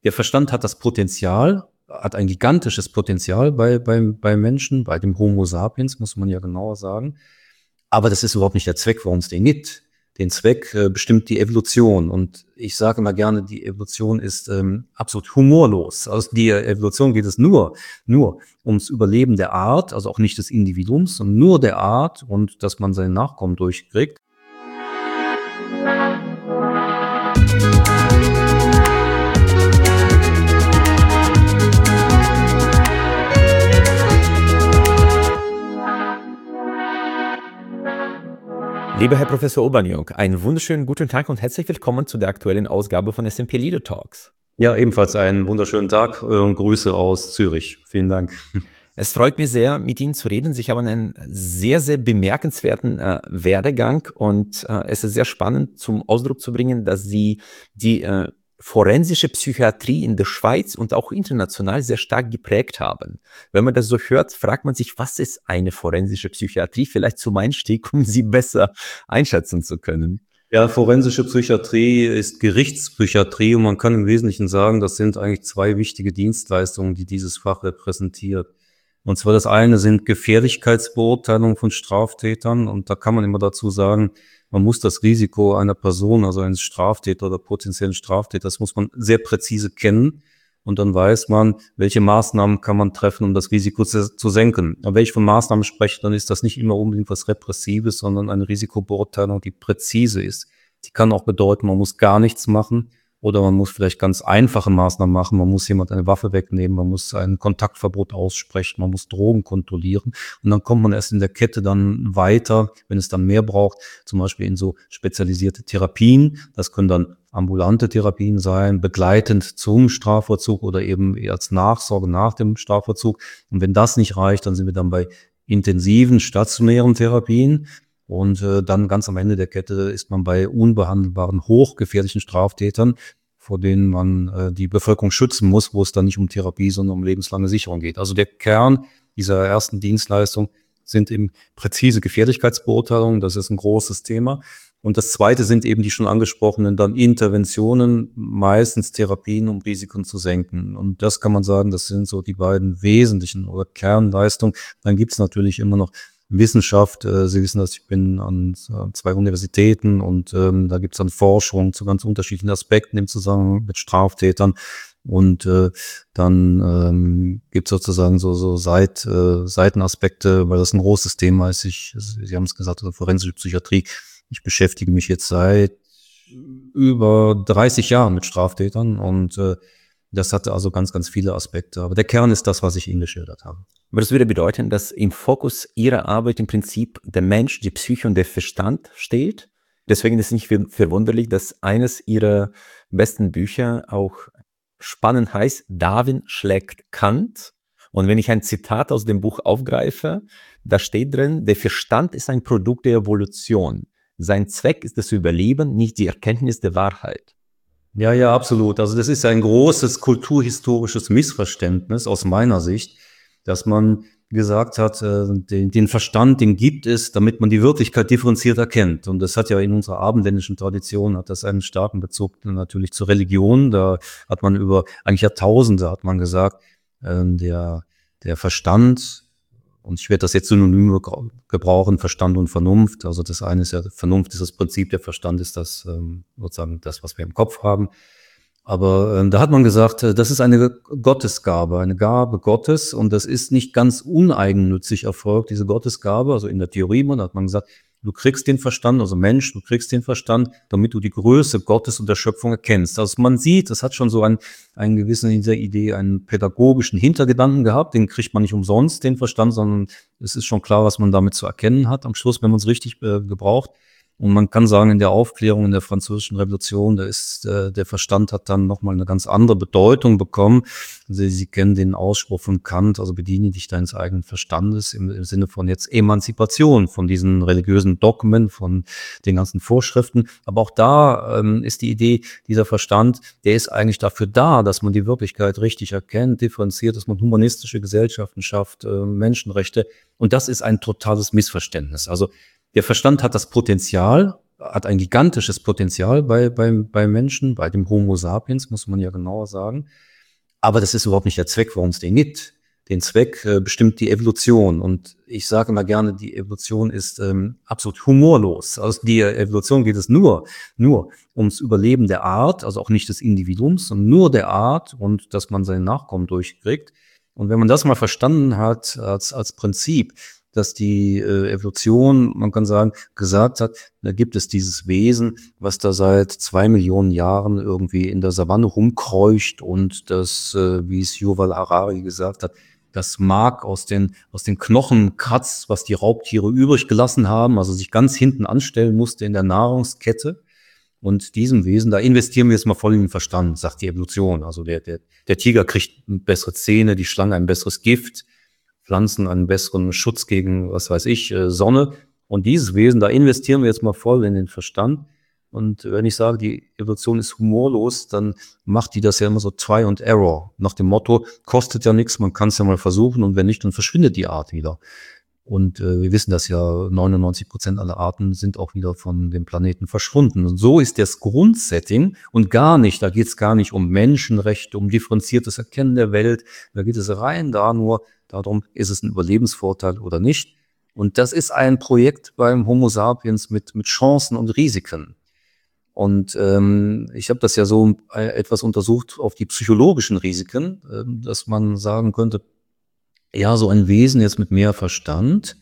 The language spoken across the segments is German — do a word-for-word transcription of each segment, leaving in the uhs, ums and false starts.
Der Verstand hat das Potenzial, hat ein gigantisches Potenzial bei, beim, beim Menschen, bei dem Homo sapiens, muss man ja genauer sagen. Aber das ist überhaupt nicht der Zweck, warum es den gibt. Den Zweck äh, bestimmt die Evolution. Und ich sage immer gerne, die Evolution ist ähm, absolut humorlos. Aus der Evolution geht es nur, nur ums Überleben der Art, also auch nicht des Individuums, sondern nur der Art und dass man seine Nachkommen durchkriegt. Lieber Herr Professor Urbaniuk, einen wunderschönen guten Tag und herzlich willkommen zu der aktuellen Ausgabe von S and P Leader Talks. Ja, ebenfalls einen wunderschönen Tag und Grüße aus Zürich. Vielen Dank. Es freut mich sehr, mit Ihnen zu reden. Sie haben einen sehr, sehr bemerkenswerten äh, Werdegang und äh, es ist sehr spannend zum Ausdruck zu bringen, dass Sie die äh, forensische Psychiatrie in der Schweiz und auch international sehr stark geprägt haben. Wenn man das so hört, fragt man sich, was ist eine forensische Psychiatrie? Vielleicht zum Einstieg, um sie besser einschätzen zu können. Ja, forensische Psychiatrie ist Gerichtspsychiatrie und man kann im Wesentlichen sagen, das sind eigentlich zwei wichtige Dienstleistungen, die dieses Fach repräsentiert. Und zwar das eine sind Gefährlichkeitsbeurteilungen von Straftätern und da kann man immer dazu sagen, man muss das Risiko einer Person, also eines Straftäters oder potenziellen Straftäters, muss man sehr präzise kennen und dann weiß man, welche Maßnahmen kann man treffen, um das Risiko zu, zu senken. Aber wenn ich von Maßnahmen spreche, dann ist das nicht immer unbedingt was Repressives, sondern eine Risikobeurteilung, die präzise ist. Die kann auch bedeuten, man muss gar nichts machen oder man muss vielleicht ganz einfache Maßnahmen machen. Man muss jemand eine Waffe wegnehmen, man muss ein Kontaktverbot aussprechen, man muss Drogen kontrollieren. Und dann kommt man erst in der Kette dann weiter, wenn es dann mehr braucht, zum Beispiel in so spezialisierte Therapien. Das können dann ambulante Therapien sein, begleitend zum Strafvollzug oder eben als Nachsorge nach dem Strafvollzug. Und wenn das nicht reicht, dann sind wir dann bei intensiven stationären Therapien. Und äh, dann ganz am Ende der Kette ist man bei unbehandelbaren, hochgefährlichen Straftätern, vor denen man äh, die Bevölkerung schützen muss, wo es dann nicht um Therapie, sondern um lebenslange Sicherung geht. Also der Kern dieser ersten Dienstleistung sind eben präzise Gefährlichkeitsbeurteilungen. Das ist ein großes Thema. Und das zweite sind eben die schon angesprochenen dann Interventionen, meistens Therapien, um Risiken zu senken. Und das kann man sagen, das sind so die beiden wesentlichen oder Kernleistungen. Dann gibt es natürlich immer noch Wissenschaft. Sie wissen, dass ich bin an zwei Universitäten und ähm, da gibt es dann Forschung zu ganz unterschiedlichen Aspekten im Zusammenhang mit Straftätern. Und äh, dann ähm, gibt es sozusagen so, so Seit, äh, Seitenaspekte, weil das ein großes Thema ist. Ich, Sie haben es gesagt, also forensische Psychiatrie. Ich beschäftige mich jetzt seit über dreißig Jahren mit Straftätern und äh, das hatte also ganz, ganz viele Aspekte. Aber der Kern ist das, was ich Ihnen geschildert habe. Aber das würde bedeuten, dass im Fokus Ihrer Arbeit im Prinzip der Mensch, die Psyche und der Verstand steht. Deswegen ist es nicht verwunderlich, dass eines Ihrer besten Bücher auch spannend heißt, Darwin schlägt Kant. Und wenn ich ein Zitat aus dem Buch aufgreife, da steht drin, der Verstand ist ein Produkt der Evolution. Sein Zweck ist das Überleben, nicht die Erkenntnis der Wahrheit. Ja, ja, absolut. Also das ist ein großes kulturhistorisches Missverständnis aus meiner Sicht, dass man gesagt hat, äh, den, den Verstand, den gibt es, damit man die Wirklichkeit differenziert erkennt. Und das hat ja in unserer abendländischen Tradition, hat das einen starken Bezug natürlich zur Religion. Da hat man über eigentlich Jahrtausende, hat man gesagt, äh, der, der Verstand, und ich werde das jetzt synonym gebrauchen, Verstand und Vernunft. Also das eine ist ja, Vernunft ist das Prinzip, der Verstand ist das, ähm, sozusagen das, was wir im Kopf haben. Aber ähm, da hat man gesagt, äh, das ist eine Gottesgabe, eine Gabe Gottes und das ist nicht ganz uneigennützig erfolgt, diese Gottesgabe. Also in der Theorie, man hat man gesagt, du kriegst den Verstand, also Mensch, du kriegst den Verstand, damit du die Größe Gottes und der Schöpfung erkennst. Also man sieht, das hat schon so einen, einen gewissen, in dieser Idee, einen pädagogischen Hintergedanken gehabt. Den kriegt man nicht umsonst, den Verstand, sondern es ist schon klar, was man damit zu erkennen hat am Schluss, wenn man es richtig äh, gebraucht. Und man kann sagen, in der Aufklärung, in der Französischen Revolution, da ist äh, der Verstand hat dann nochmal eine ganz andere Bedeutung bekommen. Sie, Sie kennen den Ausspruch von Kant, also bediene dich deines eigenen Verstandes im, im Sinne von jetzt Emanzipation von diesen religiösen Dogmen, von den ganzen Vorschriften. Aber auch da ähm, ist die Idee, dieser Verstand, der ist eigentlich dafür da, dass man die Wirklichkeit richtig erkennt, differenziert, dass man humanistische Gesellschaften schafft, äh, Menschenrechte. Und das ist ein totales Missverständnis. Also der Verstand hat das Potenzial, hat ein gigantisches Potenzial bei, bei, bei Menschen, bei dem Homo sapiens, muss man ja genauer sagen. Aber das ist überhaupt nicht der Zweck, warum es den gibt. Den Zweck äh, bestimmt die Evolution. Und ich sage immer gerne, die Evolution ist ähm, absolut humorlos. Aus der Evolution geht es nur, nur ums Überleben der Art, also auch nicht des Individuums, sondern nur der Art und dass man seine Nachkommen durchkriegt. Und wenn man das mal verstanden hat als, als Prinzip, dass die äh, Evolution, man kann sagen, gesagt hat, da gibt es dieses Wesen, was da seit zwei Millionen Jahren irgendwie in der Savanne rumkreucht und das, äh, wie es Yuval Harari gesagt hat, das Mark aus den, aus den Knochen kratzt, was die Raubtiere übrig gelassen haben, also sich ganz hinten anstellen musste in der Nahrungskette. Und diesem Wesen, da investieren wir jetzt mal voll in den Verstand, sagt die Evolution. Also der, der, der Tiger kriegt bessere Zähne, die Schlange ein besseres Gift, Pflanzen einen besseren Schutz gegen, was weiß ich, Sonne. Und dieses Wesen, da investieren wir jetzt mal voll in den Verstand. Und wenn ich sage, die Evolution ist humorlos, dann macht die das ja immer so Try and Error. Nach dem Motto, kostet ja nichts, man kann es ja mal versuchen und wenn nicht, dann verschwindet die Art wieder. Und äh, wir wissen das ja, neunundneunzig Prozent aller Arten sind auch wieder von dem Planeten verschwunden. Und so ist das Grundsetting und gar nicht, da geht es gar nicht um Menschenrechte, um differenziertes Erkennen der Welt, da geht es rein da nur darum, ist es ein Überlebensvorteil oder nicht. Und das ist ein Projekt beim Homo sapiens mit, mit Chancen und Risiken. Und ähm, ich habe das ja so etwas untersucht auf die psychologischen Risiken, äh, dass man sagen könnte, ja, so ein Wesen jetzt mit mehr Verstand,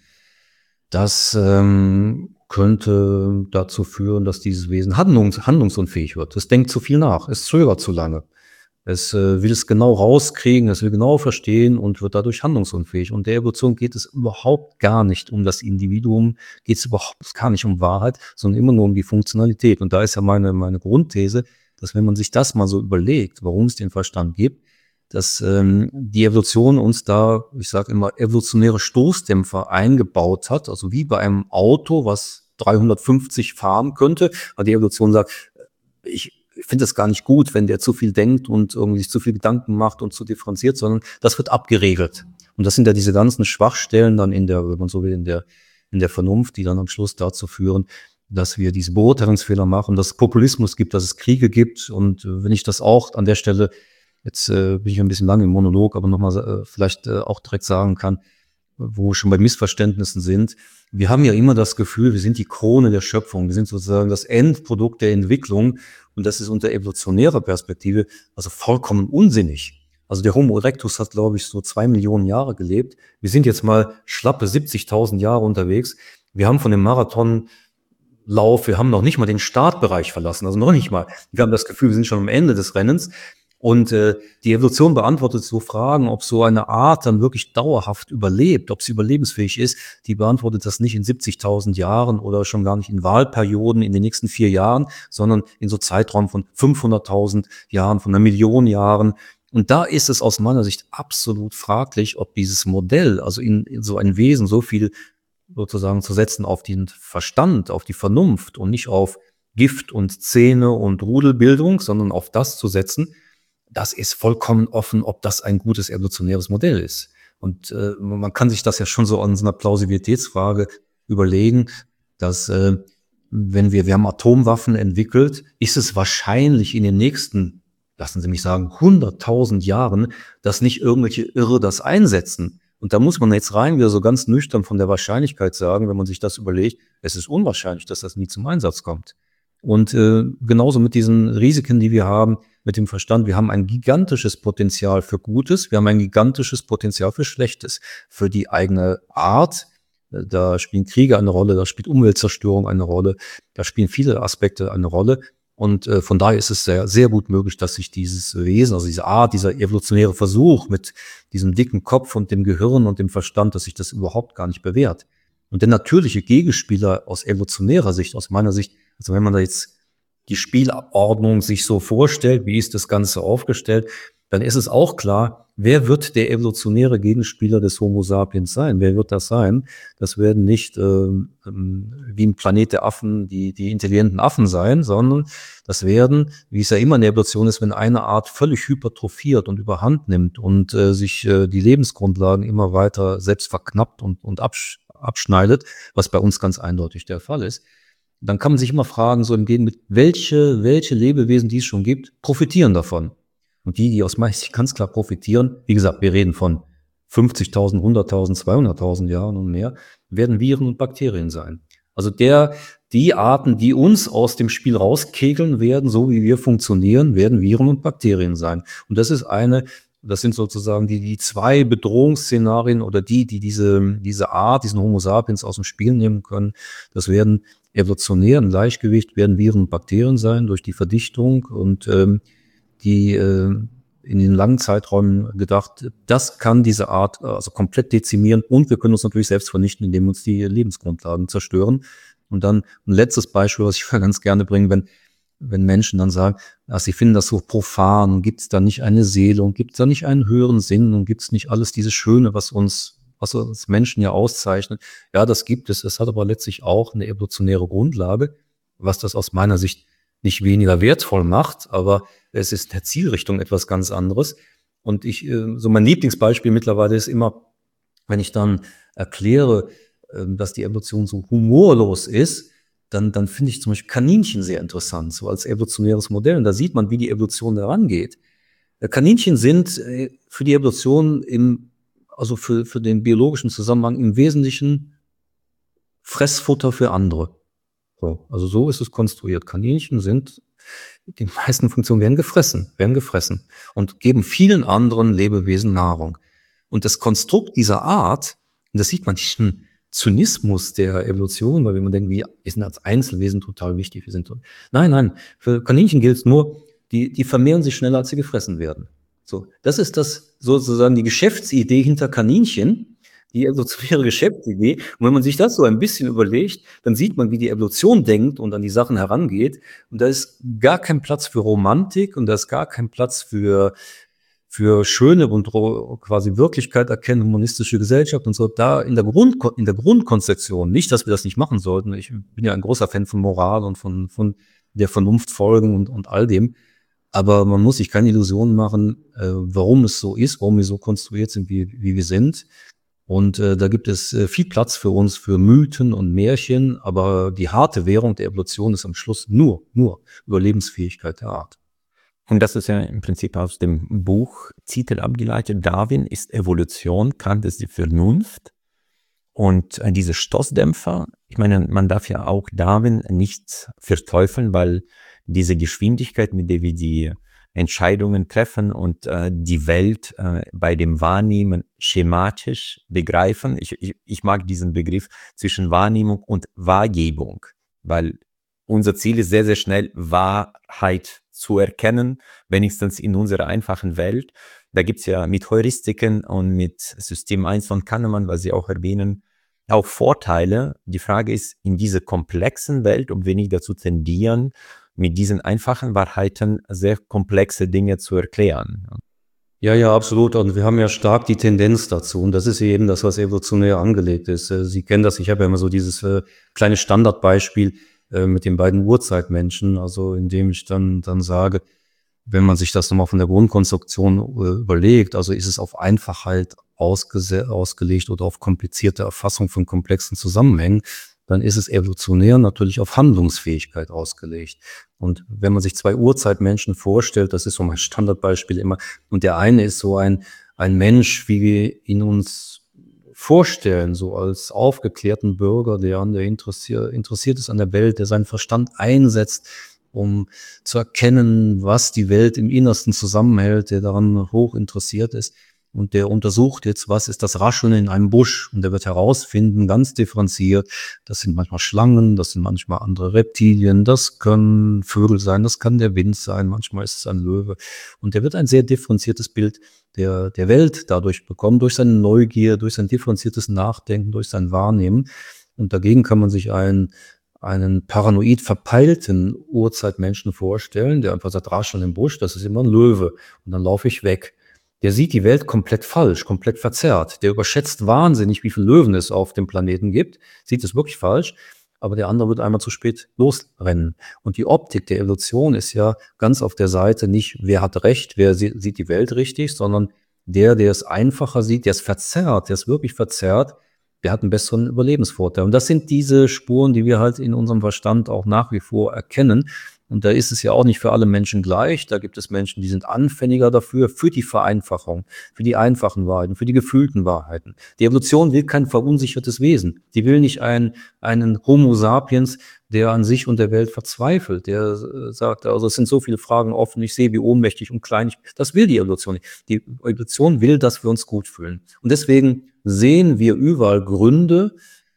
das ähm, könnte dazu führen, dass dieses Wesen handlungs- handlungsunfähig wird. Es denkt zu viel nach, es zögert zu lange. Es äh, will es genau rauskriegen, es will genau verstehen und wird dadurch handlungsunfähig. Und der Evolution geht es überhaupt gar nicht um das Individuum, geht es überhaupt gar nicht um Wahrheit, sondern immer nur um die Funktionalität. Und da ist ja meine, meine Grundthese, dass wenn man sich das mal so überlegt, warum es den Verstand gibt, dass ähm, die Evolution uns da, ich sage immer, evolutionäre Stoßdämpfer eingebaut hat, also wie bei einem Auto, was dreihundertfünfzig fahren könnte. Aber die Evolution sagt, ich Ich finde es gar nicht gut, wenn der zu viel denkt und irgendwie sich zu viel Gedanken macht und zu differenziert, sondern das wird abgeregelt. Und das sind ja diese ganzen Schwachstellen dann in der, wenn man so will, in der, in der Vernunft, die dann am Schluss dazu führen, dass wir diese Beurteilungsfehler machen, dass es Populismus gibt, dass es Kriege gibt. Und wenn ich das auch an der Stelle, jetzt äh, bin ich ein bisschen lange im Monolog, aber nochmal äh, vielleicht äh, auch direkt sagen kann, wo wir schon bei Missverständnissen sind. Wir haben ja immer das Gefühl, wir sind die Krone der Schöpfung, wir sind sozusagen das Endprodukt der Entwicklung und das ist unter evolutionärer Perspektive also vollkommen unsinnig. Also der Homo erectus hat, glaube ich, so zwei Millionen Jahre gelebt. Wir sind jetzt mal schlappe siebzigtausend Jahre unterwegs. Wir haben von dem Marathonlauf, wir haben noch nicht mal den Startbereich verlassen, also noch nicht mal. Wir haben das Gefühl, wir sind schon am Ende des Rennens. Und äh, die Evolution beantwortet so Fragen, ob so eine Art dann wirklich dauerhaft überlebt, ob sie überlebensfähig ist. Die beantwortet das nicht in siebzigtausend Jahren oder schon gar nicht in Wahlperioden in den nächsten vier Jahren, sondern in so Zeitraum von fünfhunderttausend Jahren, von einer Million Jahren. Und da ist es aus meiner Sicht absolut fraglich, ob dieses Modell, also in, in so ein Wesen so viel sozusagen zu setzen auf den Verstand, auf die Vernunft und nicht auf Gift und Zähne und Rudelbildung, sondern auf das zu setzen, das ist vollkommen offen, ob das ein gutes evolutionäres Modell ist. Und äh, man kann sich das ja schon so an so einer Plausibilitätsfrage überlegen, dass äh, wenn wir, wir haben Atomwaffen entwickelt, ist es wahrscheinlich in den nächsten, lassen Sie mich sagen, hunderttausend Jahren, dass nicht irgendwelche Irre das einsetzen. Und da muss man jetzt rein wieder so ganz nüchtern von der Wahrscheinlichkeit sagen, wenn man sich das überlegt, es ist unwahrscheinlich, dass das nie zum Einsatz kommt. Und äh, genauso mit diesen Risiken, die wir haben, mit dem Verstand, wir haben ein gigantisches Potenzial für Gutes, wir haben ein gigantisches Potenzial für Schlechtes, für die eigene Art. Da spielen Kriege eine Rolle, da spielt Umweltzerstörung eine Rolle, da spielen viele Aspekte eine Rolle. Und äh, von daher ist es sehr, sehr gut möglich, dass sich dieses Wesen, also diese Art, dieser evolutionäre Versuch mit diesem dicken Kopf und dem Gehirn und dem Verstand, dass sich das überhaupt gar nicht bewährt. Und der natürliche Gegenspieler aus evolutionärer Sicht, aus meiner Sicht, also wenn man da jetzt die Spielordnung sich so vorstellt, wie ist das Ganze aufgestellt, dann ist es auch klar, wer wird der evolutionäre Gegenspieler des Homo sapiens sein? Wer wird das sein? Das werden nicht äh, wie im Planet der Affen die, die intelligenten Affen sein, sondern das werden, wie es ja immer in der Evolution ist, wenn eine Art völlig hypertrophiert und überhand nimmt und äh, sich äh, die Lebensgrundlagen immer weiter selbst verknappt und, und absch abschneidet, was bei uns ganz eindeutig der Fall ist, dann kann man sich immer fragen, so im Gegenteil, welche, welche Lebewesen, die es schon gibt, profitieren davon. Und die, die aus meiner Sicht ganz klar profitieren, wie gesagt, wir reden von fünfzigtausend, hunderttausend, zweihunderttausend Jahren und mehr, werden Viren und Bakterien sein. Also der, die Arten, die uns aus dem Spiel rauskegeln werden, so wie wir funktionieren, werden Viren und Bakterien sein. Und das ist eine, das sind sozusagen die, die zwei Bedrohungsszenarien oder die, die diese, diese Art, diesen Homo sapiens aus dem Spiel nehmen können. Das werden evolutionär im Gleichgewicht, werden Viren und Bakterien sein durch die Verdichtung und ähm, die äh, in den langen Zeiträumen gedacht, das kann diese Art also komplett dezimieren und wir können uns natürlich selbst vernichten, indem wir uns die Lebensgrundlagen zerstören. Und dann ein letztes Beispiel, was ich ganz gerne bringe, wenn wenn Menschen dann sagen, ach, sie finden das so profan, gibt es da nicht eine Seele und gibt es da nicht einen höheren Sinn und gibt es nicht alles dieses Schöne, was uns, was uns Menschen ja auszeichnet. Ja, das gibt es. Es hat aber letztlich auch eine evolutionäre Grundlage, was das aus meiner Sicht nicht weniger wertvoll macht, aber es ist der Zielrichtung etwas ganz anderes. Und ich, so mein Lieblingsbeispiel mittlerweile ist immer, wenn ich dann erkläre, dass die Evolution so humorlos ist, dann, dann finde ich zum Beispiel Kaninchen sehr interessant, so als evolutionäres Modell. Und da sieht man, wie die Evolution daran geht. Kaninchen sind für die Evolution im, also für, für den biologischen Zusammenhang im Wesentlichen Fressfutter für andere. So, also so ist es konstruiert. Kaninchen sind, die meisten Funktionen werden gefressen, werden gefressen und geben vielen anderen Lebewesen Nahrung. Und das Konstrukt dieser Art, und das sieht man diesen Zynismus der Evolution, weil wenn man denkt, wir sind als Einzelwesen total wichtig, wir sind, nein, nein, für Kaninchen gilt es nur, die, die vermehren sich schneller, als sie gefressen werden. So, das ist das sozusagen die Geschäftsidee hinter Kaninchen, die evolutionäre Geschäftsidee. Und wenn man sich das so ein bisschen überlegt, dann sieht man, wie die Evolution denkt und an die Sachen herangeht. Und da ist gar kein Platz für Romantik und da ist gar kein Platz für für schöne und quasi Wirklichkeit erkennen, humanistische Gesellschaft und so, da in der Grund, in der Grundkonzeption, nicht, dass wir das nicht machen sollten. Ich bin ja ein großer Fan von Moral und von, von der Vernunft folgen und, und all dem. Aber man muss sich keine Illusionen machen, äh, warum es so ist, warum wir so konstruiert sind, wie, wie wir sind. Und äh, da gibt es äh, viel Platz für uns, für Mythen und Märchen. Aber die harte Währung der Evolution ist am Schluss nur, nur Überlebensfähigkeit der Art. Und das ist ja im Prinzip aus dem Buchtitel abgeleitet. Darwin ist Evolution, Kant ist die Vernunft. Und äh, diese Stoßdämpfer, ich meine, man darf ja auch Darwin nicht verteufeln, weil diese Geschwindigkeit, mit der wir die Entscheidungen treffen und äh, die Welt äh, bei dem Wahrnehmen schematisch begreifen. Ich, ich, ich mag diesen Begriff zwischen Wahrnehmung und Wahrgebung, weil unser Ziel ist sehr, sehr schnell, Wahrheit zu erkennen, wenigstens in unserer einfachen Welt. Da gibt es ja mit Heuristiken und mit System eins von Kahnemann, was Sie auch erwähnen, auch Vorteile. Die Frage ist, in dieser komplexen Welt, ob wir nicht dazu tendieren, mit diesen einfachen Wahrheiten sehr komplexe Dinge zu erklären. Ja, ja, absolut. Und wir haben ja stark die Tendenz dazu. Und das ist eben das, was evolutionär angelegt ist. Sie kennen das, ich habe ja immer so dieses äh, kleine Standardbeispiel äh, mit den beiden Urzeitmenschen, also indem ich dann, dann sage, wenn man sich das nochmal von der Grundkonstruktion äh, überlegt, also ist es auf Einfachheit ausge- ausgelegt oder auf komplizierte Erfassung von komplexen Zusammenhängen, dann ist es evolutionär natürlich auf Handlungsfähigkeit ausgelegt. Und wenn man sich zwei Urzeitmenschen vorstellt, das ist so mein Standardbeispiel immer, und der eine ist so ein, ein Mensch, wie wir ihn uns vorstellen, so als aufgeklärten Bürger, der an der interessiert, interessiert ist an der Welt, der seinen Verstand einsetzt, um zu erkennen, was die Welt im Innersten zusammenhält, der daran hoch interessiert ist. Und der untersucht jetzt, was ist das Rascheln in einem Busch. Und der wird herausfinden, ganz differenziert, das sind manchmal Schlangen, das sind manchmal andere Reptilien, das können Vögel sein, das kann der Wind sein, manchmal ist es ein Löwe. Und der wird ein sehr differenziertes Bild der, der Welt dadurch bekommen, durch seine Neugier, durch sein differenziertes Nachdenken, durch sein Wahrnehmen. Und dagegen kann man sich einen, einen paranoid verpeilten Urzeitmenschen vorstellen, der einfach sagt, Rascheln im Busch, das ist immer ein Löwe. Und dann laufe ich weg. Der sieht die Welt komplett falsch, komplett verzerrt. Der überschätzt wahnsinnig, wie viele Löwen es auf dem Planeten gibt, sieht es wirklich falsch, aber der andere wird einmal zu spät losrennen. Und die Optik der Evolution ist ja ganz auf der Seite nicht, wer hat recht, wer sieht die Welt richtig, sondern der, der es einfacher sieht, der es verzerrt, der es wirklich verzerrt, der hat einen besseren Überlebensvorteil. Und das sind diese Spuren, die wir halt in unserem Verstand auch nach wie vor erkennen. Und da ist es ja auch nicht für alle Menschen gleich. Da gibt es Menschen, die sind anfälliger dafür, für die Vereinfachung, für die einfachen Wahrheiten, für die gefühlten Wahrheiten. Die Evolution will kein verunsichertes Wesen. Die will nicht einen, einen Homo sapiens, der an sich und der Welt verzweifelt, der äh, sagt, also es sind so viele Fragen offen, ich sehe, wie ohnmächtig und klein ich bin. Das will die Evolution nicht. Die Evolution will, dass wir uns gut fühlen. Und deswegen sehen wir überall Gründe,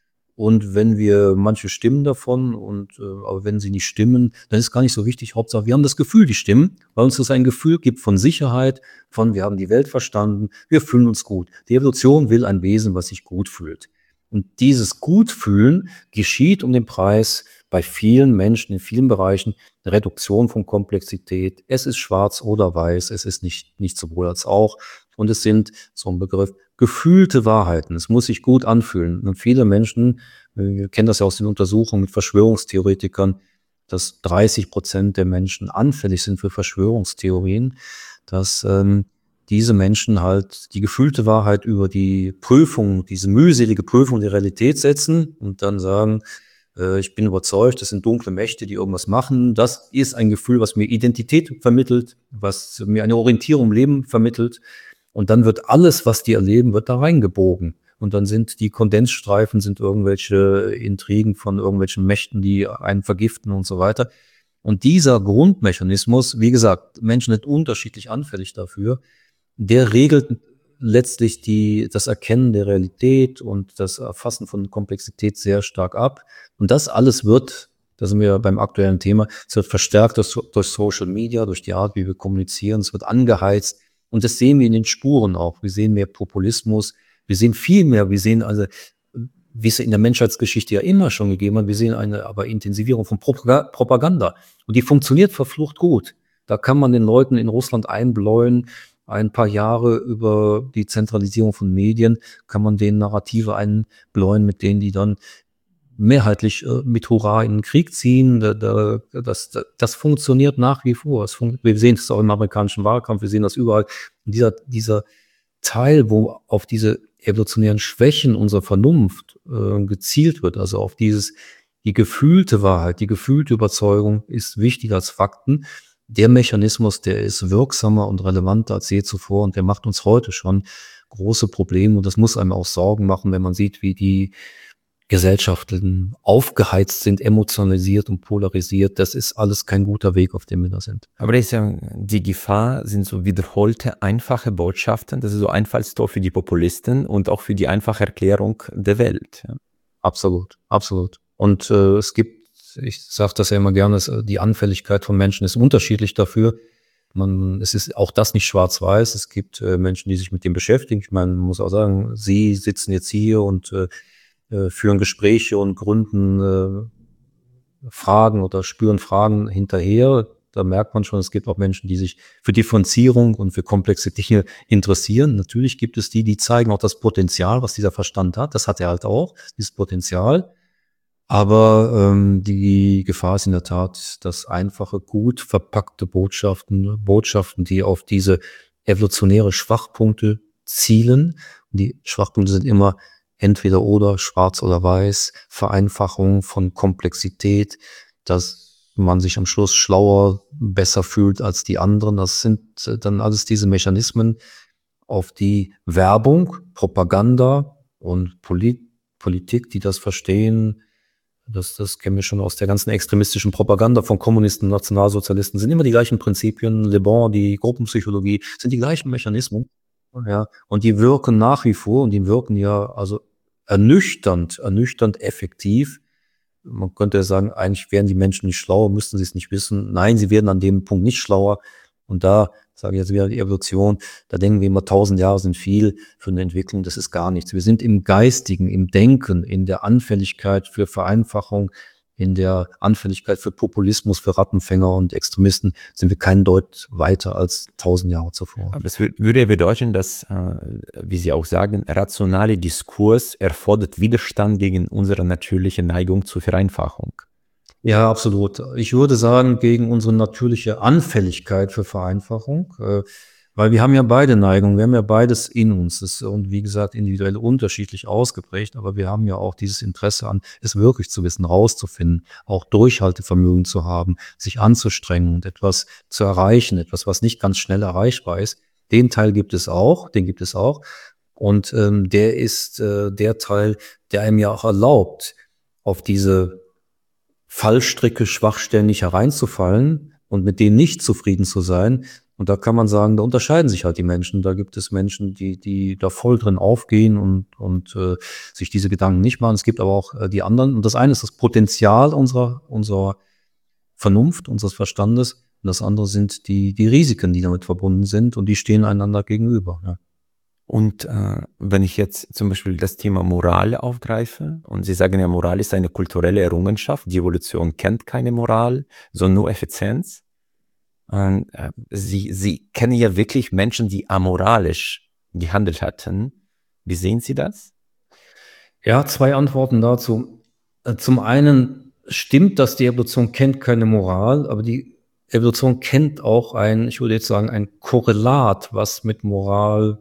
und wenn wir manche stimmen davon, und äh, aber wenn sie nicht stimmen, dann ist gar nicht so wichtig. Hauptsache, wir haben das Gefühl, die stimmen, weil uns das ein Gefühl gibt von Sicherheit, von wir haben die Welt verstanden, wir fühlen uns gut. Die Evolution will ein Wesen, was sich gut fühlt. Und dieses Gutfühlen geschieht um den Preis bei vielen Menschen in vielen Bereichen, Reduktion von Komplexität. Es ist schwarz oder weiß, es ist nicht, nicht sowohl als auch. Und es sind, so ein Begriff, gefühlte Wahrheiten. Es muss sich gut anfühlen. Und viele Menschen, wir kennen das ja aus den Untersuchungen mit Verschwörungstheoretikern, dass dreißig Prozent der Menschen anfällig sind für Verschwörungstheorien, dass ähm, diese Menschen halt die gefühlte Wahrheit über die Prüfung, diese mühselige Prüfung der Realität setzen und dann sagen, äh, ich bin überzeugt, das sind dunkle Mächte, die irgendwas machen. Das ist ein Gefühl, was mir Identität vermittelt, was mir eine Orientierung im Leben vermittelt. Und dann wird alles, was die erleben, wird da reingebogen. Und dann sind die Kondensstreifen, sind irgendwelche Intrigen von irgendwelchen Mächten, die einen vergiften und so weiter. Und dieser Grundmechanismus, wie gesagt, Menschen sind unterschiedlich anfällig dafür, der regelt letztlich die, das Erkennen der Realität und das Erfassen von Komplexität sehr stark ab. Und das alles wird, da sind wir beim aktuellen Thema, es wird verstärkt durch, durch Social Media, durch die Art, wie wir kommunizieren, es wird angeheizt. Und das sehen wir in den Spuren auch. Wir sehen mehr Populismus, wir sehen viel mehr, wir sehen also, wie es in der Menschheitsgeschichte ja immer schon gegeben hat, wir sehen eine aber Intensivierung von Propaganda. Und die funktioniert verflucht gut. Da kann man den Leuten in Russland einbläuen, ein paar Jahre über die Zentralisierung von Medien, kann man denen Narrative einbläuen, mit denen die dann mehrheitlich äh, mit Hurra in den Krieg ziehen. Da, da, das, das funktioniert nach wie vor. Es fun- wir sehen es auch im amerikanischen Wahlkampf, wir sehen das überall. Und dieser, dieser Teil, wo auf diese evolutionären Schwächen unserer Vernunft äh, gezielt wird, also auf dieses, die gefühlte Wahrheit, die gefühlte Überzeugung ist wichtiger als Fakten. Der Mechanismus, der ist wirksamer und relevanter als je zuvor und der macht uns heute schon große Probleme. Und das muss einem auch Sorgen machen, wenn man sieht, wie die Gesellschaften aufgeheizt sind, emotionalisiert und polarisiert. Das ist alles kein guter Weg, auf dem wir da sind. Aber das ist ja, die Gefahr sind so wiederholte, einfache Botschaften. Das ist so Einfallstor für die Populisten und auch für die einfache Erklärung der Welt. Ja. Absolut, absolut. Und äh, es gibt, ich sage das ja immer gerne, es, die Anfälligkeit von Menschen ist unterschiedlich dafür. Man, es ist auch das nicht schwarz-weiß. Es gibt äh, Menschen, die sich mit dem beschäftigen. Ich meine, man muss auch sagen, Sie sitzen jetzt hier und äh, führen Gespräche und gründen äh, Fragen oder spüren Fragen hinterher. Da merkt man schon, es gibt auch Menschen, die sich für Differenzierung und für komplexe Dinge interessieren. Natürlich gibt es die, die zeigen auch das Potenzial, was dieser Verstand hat. Das hat er halt auch, dieses Potenzial. Aber ähm, die Gefahr ist in der Tat, dass einfache, gut verpackte Botschaften, Botschaften, die auf diese evolutionäre Schwachpunkte zielen. Und die Schwachpunkte sind immer entweder oder, schwarz oder weiß, Vereinfachung von Komplexität, dass man sich am Schluss schlauer, besser fühlt als die anderen. Das sind dann alles diese Mechanismen, auf die Werbung, Propaganda und Polit Politik, die das verstehen, das, das kennen wir schon aus der ganzen extremistischen Propaganda von Kommunisten, Nationalsozialisten, sind immer die gleichen Prinzipien, Le Bon, die Gruppenpsychologie, sind die gleichen Mechanismen. Ja, und die wirken nach wie vor und die wirken ja also ernüchternd, ernüchternd effektiv. Man könnte sagen, eigentlich wären die Menschen nicht schlauer, müssten sie es nicht wissen. Nein, sie werden an dem Punkt nicht schlauer. Und da sage ich jetzt wieder die Evolution, da denken wir immer, tausend Jahre sind viel für eine Entwicklung. Das ist gar nichts. Wir sind im Geistigen, im Denken, in der Anfälligkeit für Vereinfachung, in der Anfälligkeit für Populismus, für Rattenfänger und Extremisten sind wir keinen Deut weiter als tausend Jahre zuvor. Aber das würde ja bedeuten, dass, äh, wie Sie auch sagen, rationale Diskurs erfordert Widerstand gegen unsere natürliche Neigung zur Vereinfachung. Ja, absolut. Ich würde sagen, gegen unsere natürliche Anfälligkeit für Vereinfachung. Weil wir haben ja beide Neigungen, wir haben ja beides in uns. Das ist, und wie gesagt, individuell unterschiedlich ausgeprägt, aber wir haben ja auch dieses Interesse an, es wirklich zu wissen, rauszufinden, auch Durchhaltevermögen zu haben, sich anzustrengen und etwas zu erreichen, etwas, was nicht ganz schnell erreichbar ist. Den Teil gibt es auch, den gibt es auch. Und ähm, der ist äh, der Teil, der einem ja auch erlaubt, auf diese Fallstricke schwachständig hereinzufallen und mit denen nicht zufrieden zu sein. Und da kann man sagen, da unterscheiden sich halt die Menschen. Da gibt es Menschen, die die da voll drin aufgehen und und äh, sich diese Gedanken nicht machen. Es gibt aber auch äh, die anderen. Und das eine ist das Potenzial unserer unserer Vernunft, unseres Verstandes. Und das andere sind die die Risiken, die damit verbunden sind. Und die stehen einander gegenüber. Ja. Und äh, wenn ich jetzt zum Beispiel das Thema Moral aufgreife, und Sie sagen ja, Moral ist eine kulturelle Errungenschaft, die Evolution kennt keine Moral, sondern nur Effizienz. Und, äh, Sie, Sie kennen ja wirklich Menschen, die amoralisch gehandelt hatten. Wie sehen Sie das? Ja, zwei Antworten dazu. Äh, Zum einen stimmt, dass die Evolution kennt keine Moral, aber die Evolution kennt auch ein, ich würde jetzt sagen, ein Korrelat, was mit Moral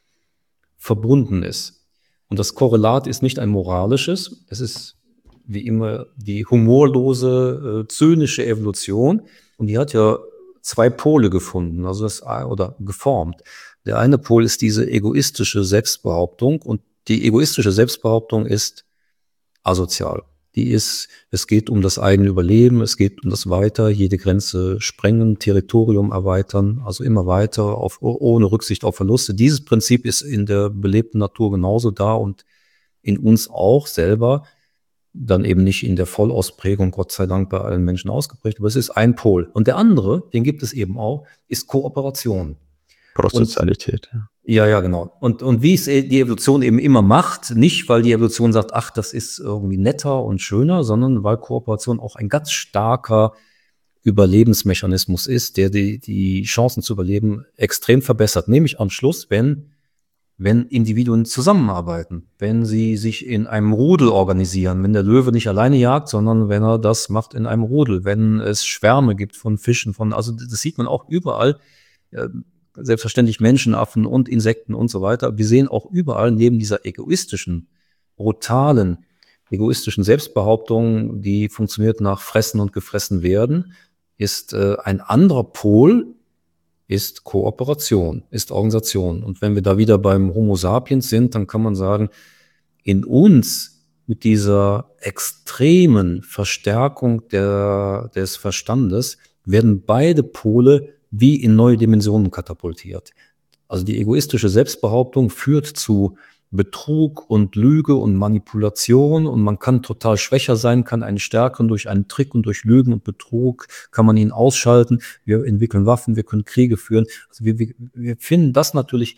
verbunden ist. Und das Korrelat ist nicht ein moralisches, es ist wie immer die humorlose, äh, zynische Evolution. Und die hat ja zwei Pole gefunden, also das, oder geformt. Der eine Pol ist diese egoistische Selbstbehauptung und die egoistische Selbstbehauptung ist asozial. Die ist, es geht um das eigene Überleben, es geht um das Weiter, jede Grenze sprengen, Territorium erweitern, also immer weiter, auf, ohne Rücksicht auf Verluste. Dieses Prinzip ist in der belebten Natur genauso da und in uns auch selber, dann eben nicht in der Vollausprägung, Gott sei Dank, bei allen Menschen ausgeprägt, aber es ist ein Pol. Und der andere, den gibt es eben auch, ist Kooperation. Prosozialität. Ja. Ja, ja, genau. Und, und wie es die Evolution eben immer macht, nicht weil die Evolution sagt, ach, das ist irgendwie netter und schöner, sondern weil Kooperation auch ein ganz starker Überlebensmechanismus ist, der die, die Chancen zu überleben extrem verbessert. Nämlich am Schluss, wenn, wenn Individuen zusammenarbeiten, wenn sie sich in einem Rudel organisieren, wenn der Löwe nicht alleine jagt, sondern wenn er das macht in einem Rudel, wenn es Schwärme gibt von Fischen, von, also das sieht man auch überall. Selbstverständlich Menschenaffen und Insekten und so weiter. Wir sehen auch überall neben dieser egoistischen, brutalen, egoistischen Selbstbehauptung, die funktioniert nach Fressen und gefressen werden, ist äh, ein anderer Pol, ist Kooperation, ist Organisation. Und wenn wir da wieder beim Homo sapiens sind, dann kann man sagen, in uns mit dieser extremen Verstärkung der, des Verstandes werden beide Pole wie in neue Dimensionen katapultiert. Also die egoistische Selbstbehauptung führt zu Betrug und Lüge und Manipulation und man kann total schwächer sein, kann einen stärkeren durch einen Trick und durch Lügen und Betrug kann man ihn ausschalten. Wir entwickeln Waffen, wir können Kriege führen. Also wir, wir, wir finden das natürlich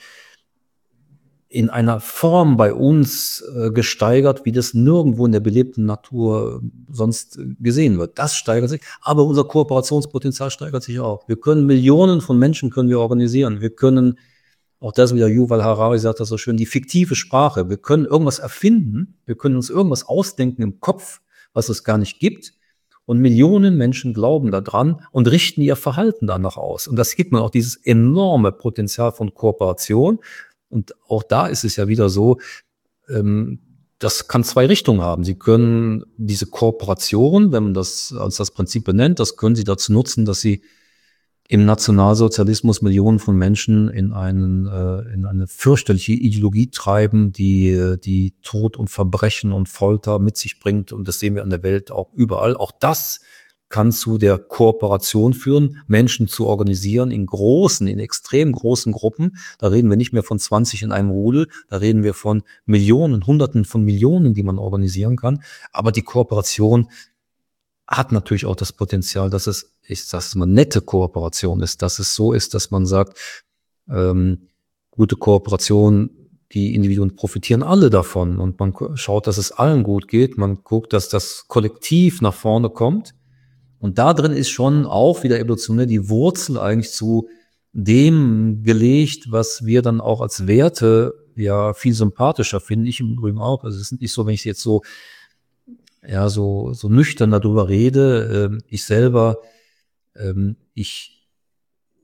in einer Form bei uns äh, gesteigert, wie das nirgendwo in der belebten Natur sonst äh, gesehen wird. Das steigert sich, aber unser Kooperationspotenzial steigert sich auch. Wir können Millionen von Menschen können wir organisieren. Wir können, auch das wieder Yuval Harari sagt das so schön, die fiktive Sprache. Wir können irgendwas erfinden, wir können uns irgendwas ausdenken im Kopf, was es gar nicht gibt. Und Millionen Menschen glauben daran und richten ihr Verhalten danach aus. Und das gibt man auch dieses enorme Potenzial von Kooperation. Und auch da ist es ja wieder so, ähm, das kann zwei Richtungen haben. Sie können diese Kooperation, wenn man das als das Prinzip benennt, das können Sie dazu nutzen, dass Sie im Nationalsozialismus Millionen von Menschen in, einen, äh, in eine fürchterliche Ideologie treiben, die, die Tod und Verbrechen und Folter mit sich bringt. Und das sehen wir an der Welt auch überall. Auch das kann zu der Kooperation führen, Menschen zu organisieren in großen, in extrem großen Gruppen. Da reden wir nicht mehr von zwanzig in einem Rudel, da reden wir von Millionen, Hunderten von Millionen, die man organisieren kann. Aber die Kooperation hat natürlich auch das Potenzial, dass es, ich sag's mal, nette Kooperation ist, dass es so ist, dass man sagt, ähm, gute Kooperation, die Individuen profitieren alle davon und man schaut, dass es allen gut geht, man guckt, dass das Kollektiv nach vorne kommt. Und da drin ist schon auch wieder evolutionär die Wurzel eigentlich zu dem gelegt, was wir dann auch als Werte ja viel sympathischer finden. Ich im Übrigen auch. Also es ist nicht so, wenn ich jetzt so, ja, so, so nüchtern darüber rede. Ähm, ich selber, ähm, ich,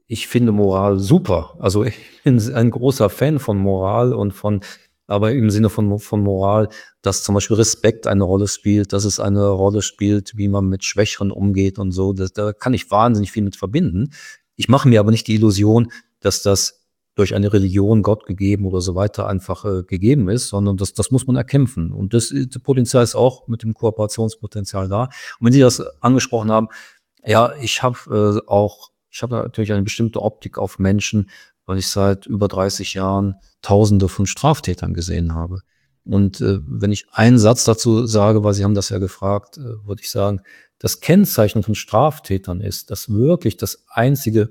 ich finde Moral super. Also ich bin ein großer Fan von Moral und von, aber im Sinne von, von Moral, dass zum Beispiel Respekt eine Rolle spielt, dass es eine Rolle spielt, wie man mit Schwächeren umgeht und so. Das, da kann ich wahnsinnig viel mit verbinden. Ich mache mir aber nicht die Illusion, dass das durch eine Religion, Gott gegeben oder so weiter einfach äh, gegeben ist, sondern das, das muss man erkämpfen. Und das, das Potenzial ist auch mit dem Kooperationspotenzial da. Und wenn Sie das angesprochen haben, ja, ich habe äh, auch, ich habe natürlich eine bestimmte Optik auf Menschen, weil ich seit über dreißig Jahren Tausende von Straftätern gesehen habe. Und äh, wenn ich einen Satz dazu sage, weil Sie haben das ja gefragt, äh, würde ich sagen, das Kennzeichen von Straftätern ist, dass wirklich das einzige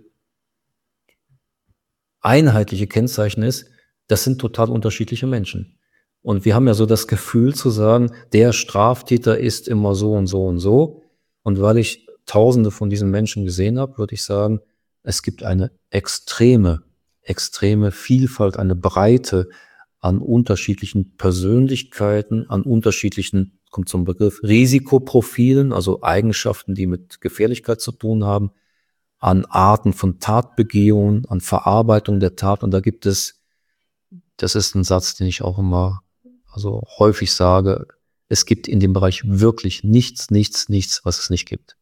einheitliche Kennzeichen ist, das sind total unterschiedliche Menschen. Und wir haben ja so das Gefühl zu sagen, der Straftäter ist immer so und so und so. Und weil ich Tausende von diesen Menschen gesehen habe, würde ich sagen, es gibt eine extreme, extreme Vielfalt, eine Breite an unterschiedlichen Persönlichkeiten, an unterschiedlichen, kommt zum Begriff, Risikoprofilen, also Eigenschaften, die mit Gefährlichkeit zu tun haben, an Arten von Tatbegehungen, an Verarbeitung der Tat. Und da gibt es, das ist ein Satz, den ich auch immer, also häufig sage, es gibt in dem Bereich wirklich nichts, nichts, nichts, was es nicht gibt.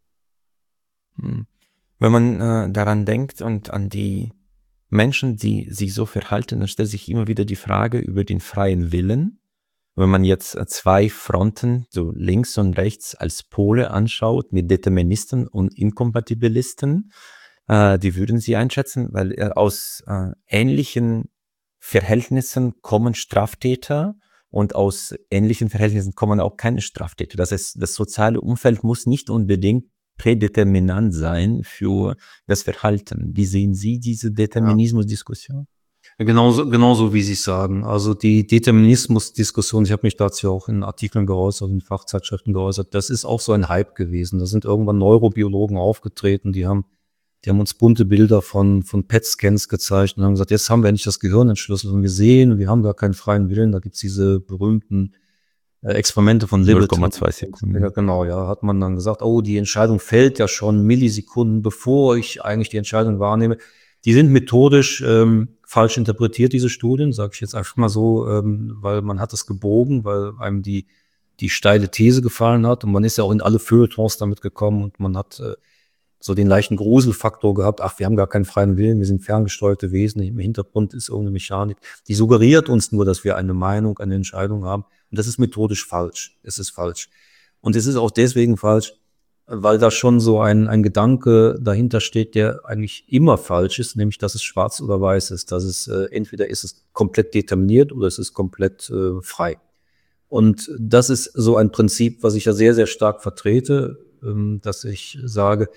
Wenn man äh, daran denkt und an die Menschen, die sich so verhalten, dann stellt sich immer wieder die Frage über den freien Willen. Wenn man jetzt äh, zwei Fronten, so links und rechts, als Pole anschaut, mit Deterministen und Inkompatibilisten, äh, die würden Sie einschätzen, weil äh, aus äh, ähnlichen Verhältnissen kommen Straftäter und aus ähnlichen Verhältnissen kommen auch keine Straftäter. Das heißt, das soziale Umfeld muss nicht unbedingt prädeterminant sein für das Verhalten. Wie sehen Sie diese Determinismus-Diskussion? Genauso, genauso wie Sie es sagen. Also die Determinismus-Diskussion, ich habe mich dazu auch in Artikeln geäußert, in Fachzeitschriften geäußert, das ist auch so ein Hype gewesen. Da sind irgendwann Neurobiologen aufgetreten, die haben, die haben uns bunte Bilder von, von P E T-Scans gezeigt und haben gesagt, jetzt haben wir endlich das Gehirn entschlüsselt und wir sehen, wir haben gar keinen freien Willen. Da gibt's diese berühmten äh, Experimente von Libet. null Komma zwei Sekunden. Ja, genau, ja, hat man dann gesagt, oh, die Entscheidung fällt ja schon Millisekunden, bevor ich eigentlich die Entscheidung wahrnehme. Die sind methodisch ähm, falsch interpretiert, diese Studien, sage ich jetzt einfach mal so, ähm, weil man hat es gebogen, weil einem die die steile These gefallen hat und man ist ja auch in alle Feuilletons damit gekommen und man hat äh, so den leichten Gruselfaktor gehabt, ach, wir haben gar keinen freien Willen, wir sind ferngesteuerte Wesen, im Hintergrund ist irgendeine Mechanik, die suggeriert uns nur, dass wir eine Meinung, eine Entscheidung haben und das ist methodisch falsch, es ist falsch. Und es ist auch deswegen falsch, weil da schon so ein, ein Gedanke dahinter steht, der eigentlich immer falsch ist, nämlich, dass es schwarz oder weiß ist, dass es äh, entweder ist es komplett determiniert oder es ist komplett äh, frei. Und das ist so ein Prinzip, was ich ja sehr, sehr stark vertrete, ähm, dass ich sage,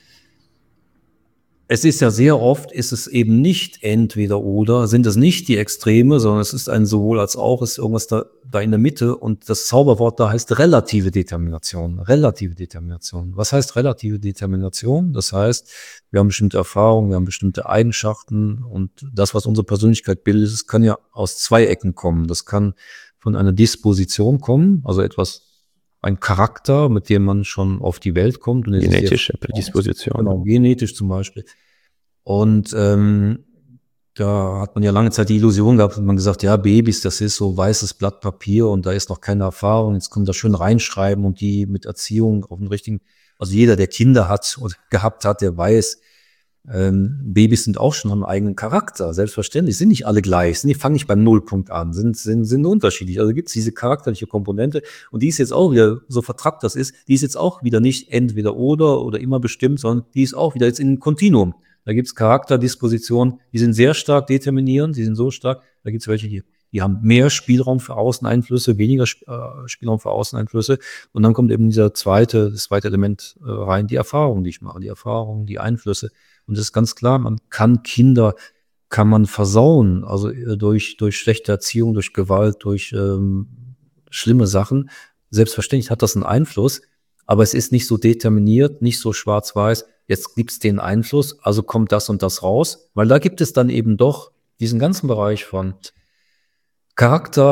es ist ja sehr oft, ist es eben nicht entweder oder, sind es nicht die Extreme, sondern es ist ein sowohl als auch, es ist irgendwas da, da in der Mitte und das Zauberwort da heißt relative Determination. Relative Determination. Was heißt relative Determination? Das heißt, wir haben bestimmte Erfahrungen, wir haben bestimmte Eigenschaften und das, was unsere Persönlichkeit bildet, das kann ja aus zwei Ecken kommen. Das kann von einer Disposition kommen, also etwas, ein Charakter, mit dem man schon auf die Welt kommt. Und genetische Prädisposition. Genau, genetisch zum Beispiel. Und ähm, da hat man ja lange Zeit die Illusion gehabt, und man gesagt, ja, Babys, das ist so weißes Blatt Papier und da ist noch keine Erfahrung. Jetzt können wir das schön reinschreiben und die mit Erziehung auf den richtigen, also jeder, der Kinder hat oder gehabt hat, der weiß, ähm, Babys sind auch schon haben einen eigenen Charakter, selbstverständlich, sind nicht alle gleich, sind, die fangen nicht beim Nullpunkt an, sind, sind, sind unterschiedlich. Also gibt es diese charakterliche Komponente und die ist jetzt auch wieder, so vertrackt das ist, die ist jetzt auch wieder nicht entweder oder oder immer bestimmt, sondern die ist auch wieder jetzt in einem Kontinuum. Da gibt es Charakterdispositionen, die sind sehr stark determinierend, die sind so stark, da gibt es welche, die, die haben mehr Spielraum für Außeneinflüsse, weniger äh, Spielraum für Außeneinflüsse und dann kommt eben dieser zweite, das zweite Element äh, rein, die Erfahrung, die ich mache, die Erfahrung, die Einflüsse. Und das ist ganz klar, man kann Kinder, kann man versauen, also durch, durch schlechte Erziehung, durch Gewalt, durch ähm, schlimme Sachen. Selbstverständlich hat das einen Einfluss, aber es ist nicht so determiniert, nicht so schwarz-weiß, jetzt gibt's den Einfluss, also kommt das und das raus, weil da gibt es dann eben doch diesen ganzen Bereich von Charakter,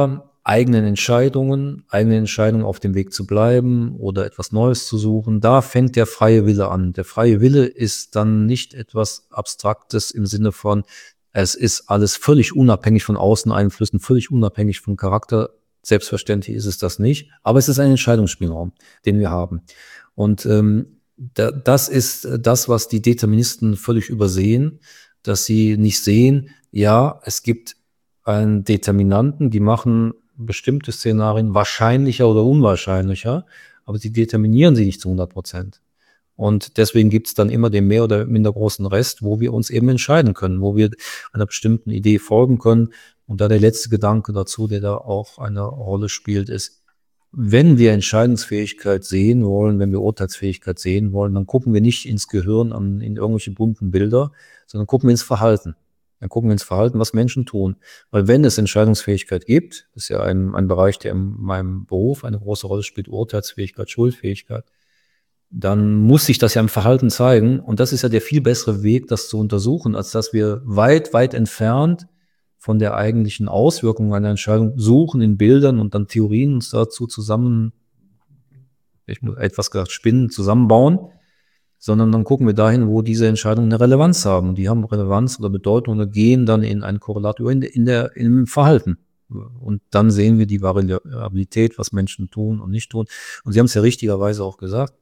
eigenen Entscheidungen, eigene Entscheidungen auf dem Weg zu bleiben oder etwas Neues zu suchen. Da fängt der freie Wille an. Der freie Wille ist dann nicht etwas Abstraktes im Sinne von, es ist alles völlig unabhängig von Außeneinflüssen, völlig unabhängig vom Charakter. Selbstverständlich ist es das nicht, aber es ist ein Entscheidungsspielraum, den wir haben. Und ähm, da, das ist das, was die Deterministen völlig übersehen, dass sie nicht sehen, ja, es gibt einen Determinanten, die machen bestimmte Szenarien wahrscheinlicher oder unwahrscheinlicher, aber sie determinieren sie nicht zu hundert Prozent. Und deswegen gibt es dann immer den mehr oder minder großen Rest, wo wir uns eben entscheiden können, wo wir einer bestimmten Idee folgen können. Und da der letzte Gedanke dazu, der da auch eine Rolle spielt, ist, wenn wir Entscheidungsfähigkeit sehen wollen, wenn wir Urteilsfähigkeit sehen wollen, dann gucken wir nicht ins Gehirn, an, in irgendwelche bunten Bilder, sondern gucken wir ins Verhalten. Dann gucken wir ins Verhalten, was Menschen tun. Weil wenn es Entscheidungsfähigkeit gibt, das ist ja ein, ein Bereich, der in meinem Beruf eine große Rolle spielt, Urteilsfähigkeit, Schuldfähigkeit, dann muss sich das ja im Verhalten zeigen. Und das ist ja der viel bessere Weg, das zu untersuchen, als dass wir weit, weit entfernt von der eigentlichen Auswirkung einer Entscheidung suchen in Bildern und dann Theorien uns dazu zusammen, ich muss etwas gesagt, spinnen, zusammenbauen, sondern dann gucken wir dahin, wo diese Entscheidungen eine Relevanz haben. Die haben Relevanz oder Bedeutung oder gehen dann in ein Korrelat in der, in der, im Verhalten. Und dann sehen wir die Variabilität, was Menschen tun und nicht tun. Und Sie haben es ja richtigerweise auch gesagt.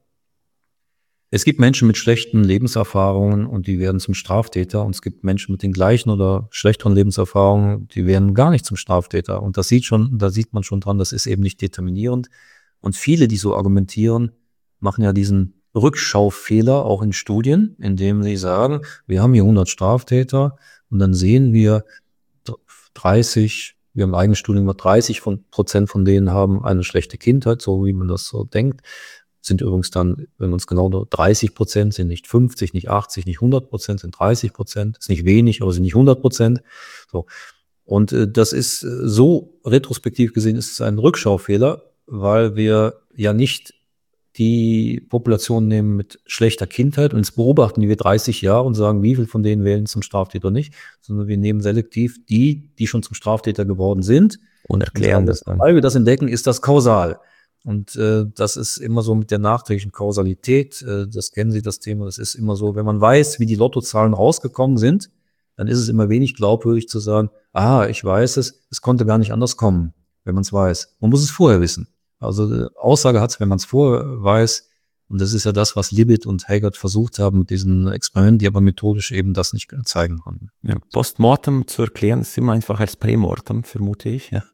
Es gibt Menschen mit schlechten Lebenserfahrungen und die werden zum Straftäter. Und es gibt Menschen mit den gleichen oder schlechteren Lebenserfahrungen, die werden gar nicht zum Straftäter. Und das sieht schon, da sieht man schon dran, das ist eben nicht determinierend. Und viele, die so argumentieren, machen ja diesen Rückschaufehler auch in Studien, indem sie sagen, wir haben hier hundert Straftäter und dann sehen wir dreißig, wir haben eigene Studien gemacht, dreißig von, Prozent von denen haben eine schlechte Kindheit, so wie man das so denkt. Sind übrigens dann, wenn man es genau dreißig Prozent, sind nicht fünfzig, nicht achtzig, nicht hundert Prozent, sind dreißig Prozent. Ist nicht wenig, aber sind nicht hundert Prozent. So. Und äh, das ist äh, so retrospektiv gesehen, ist es ein Rückschaufehler, weil wir ja nicht die Population nehmen mit schlechter Kindheit und jetzt beobachten wir dreißig Jahre und sagen, wie viel von denen wählen zum Straftäter nicht, sondern wir nehmen selektiv die, die schon zum Straftäter geworden sind und erklären das dann. Weil wir das entdecken, ist das kausal. Und äh, das ist immer so mit der nachträglichen Kausalität, äh, das kennen Sie, das Thema, das ist immer so, wenn man weiß, wie die Lottozahlen rausgekommen sind, dann ist es immer wenig glaubwürdig zu sagen, ah, ich weiß es, es konnte gar nicht anders kommen, wenn man es weiß. Man muss es vorher wissen. Also äh, Aussage hat es, wenn man es vorher weiß, und das ist ja das, was Libet und Haggard versucht haben mit diesen Experimenten, die aber methodisch eben das nicht zeigen konnten. Ja, Postmortem zu erklären ist immer einfach als Prämortem, vermute ich. Ja.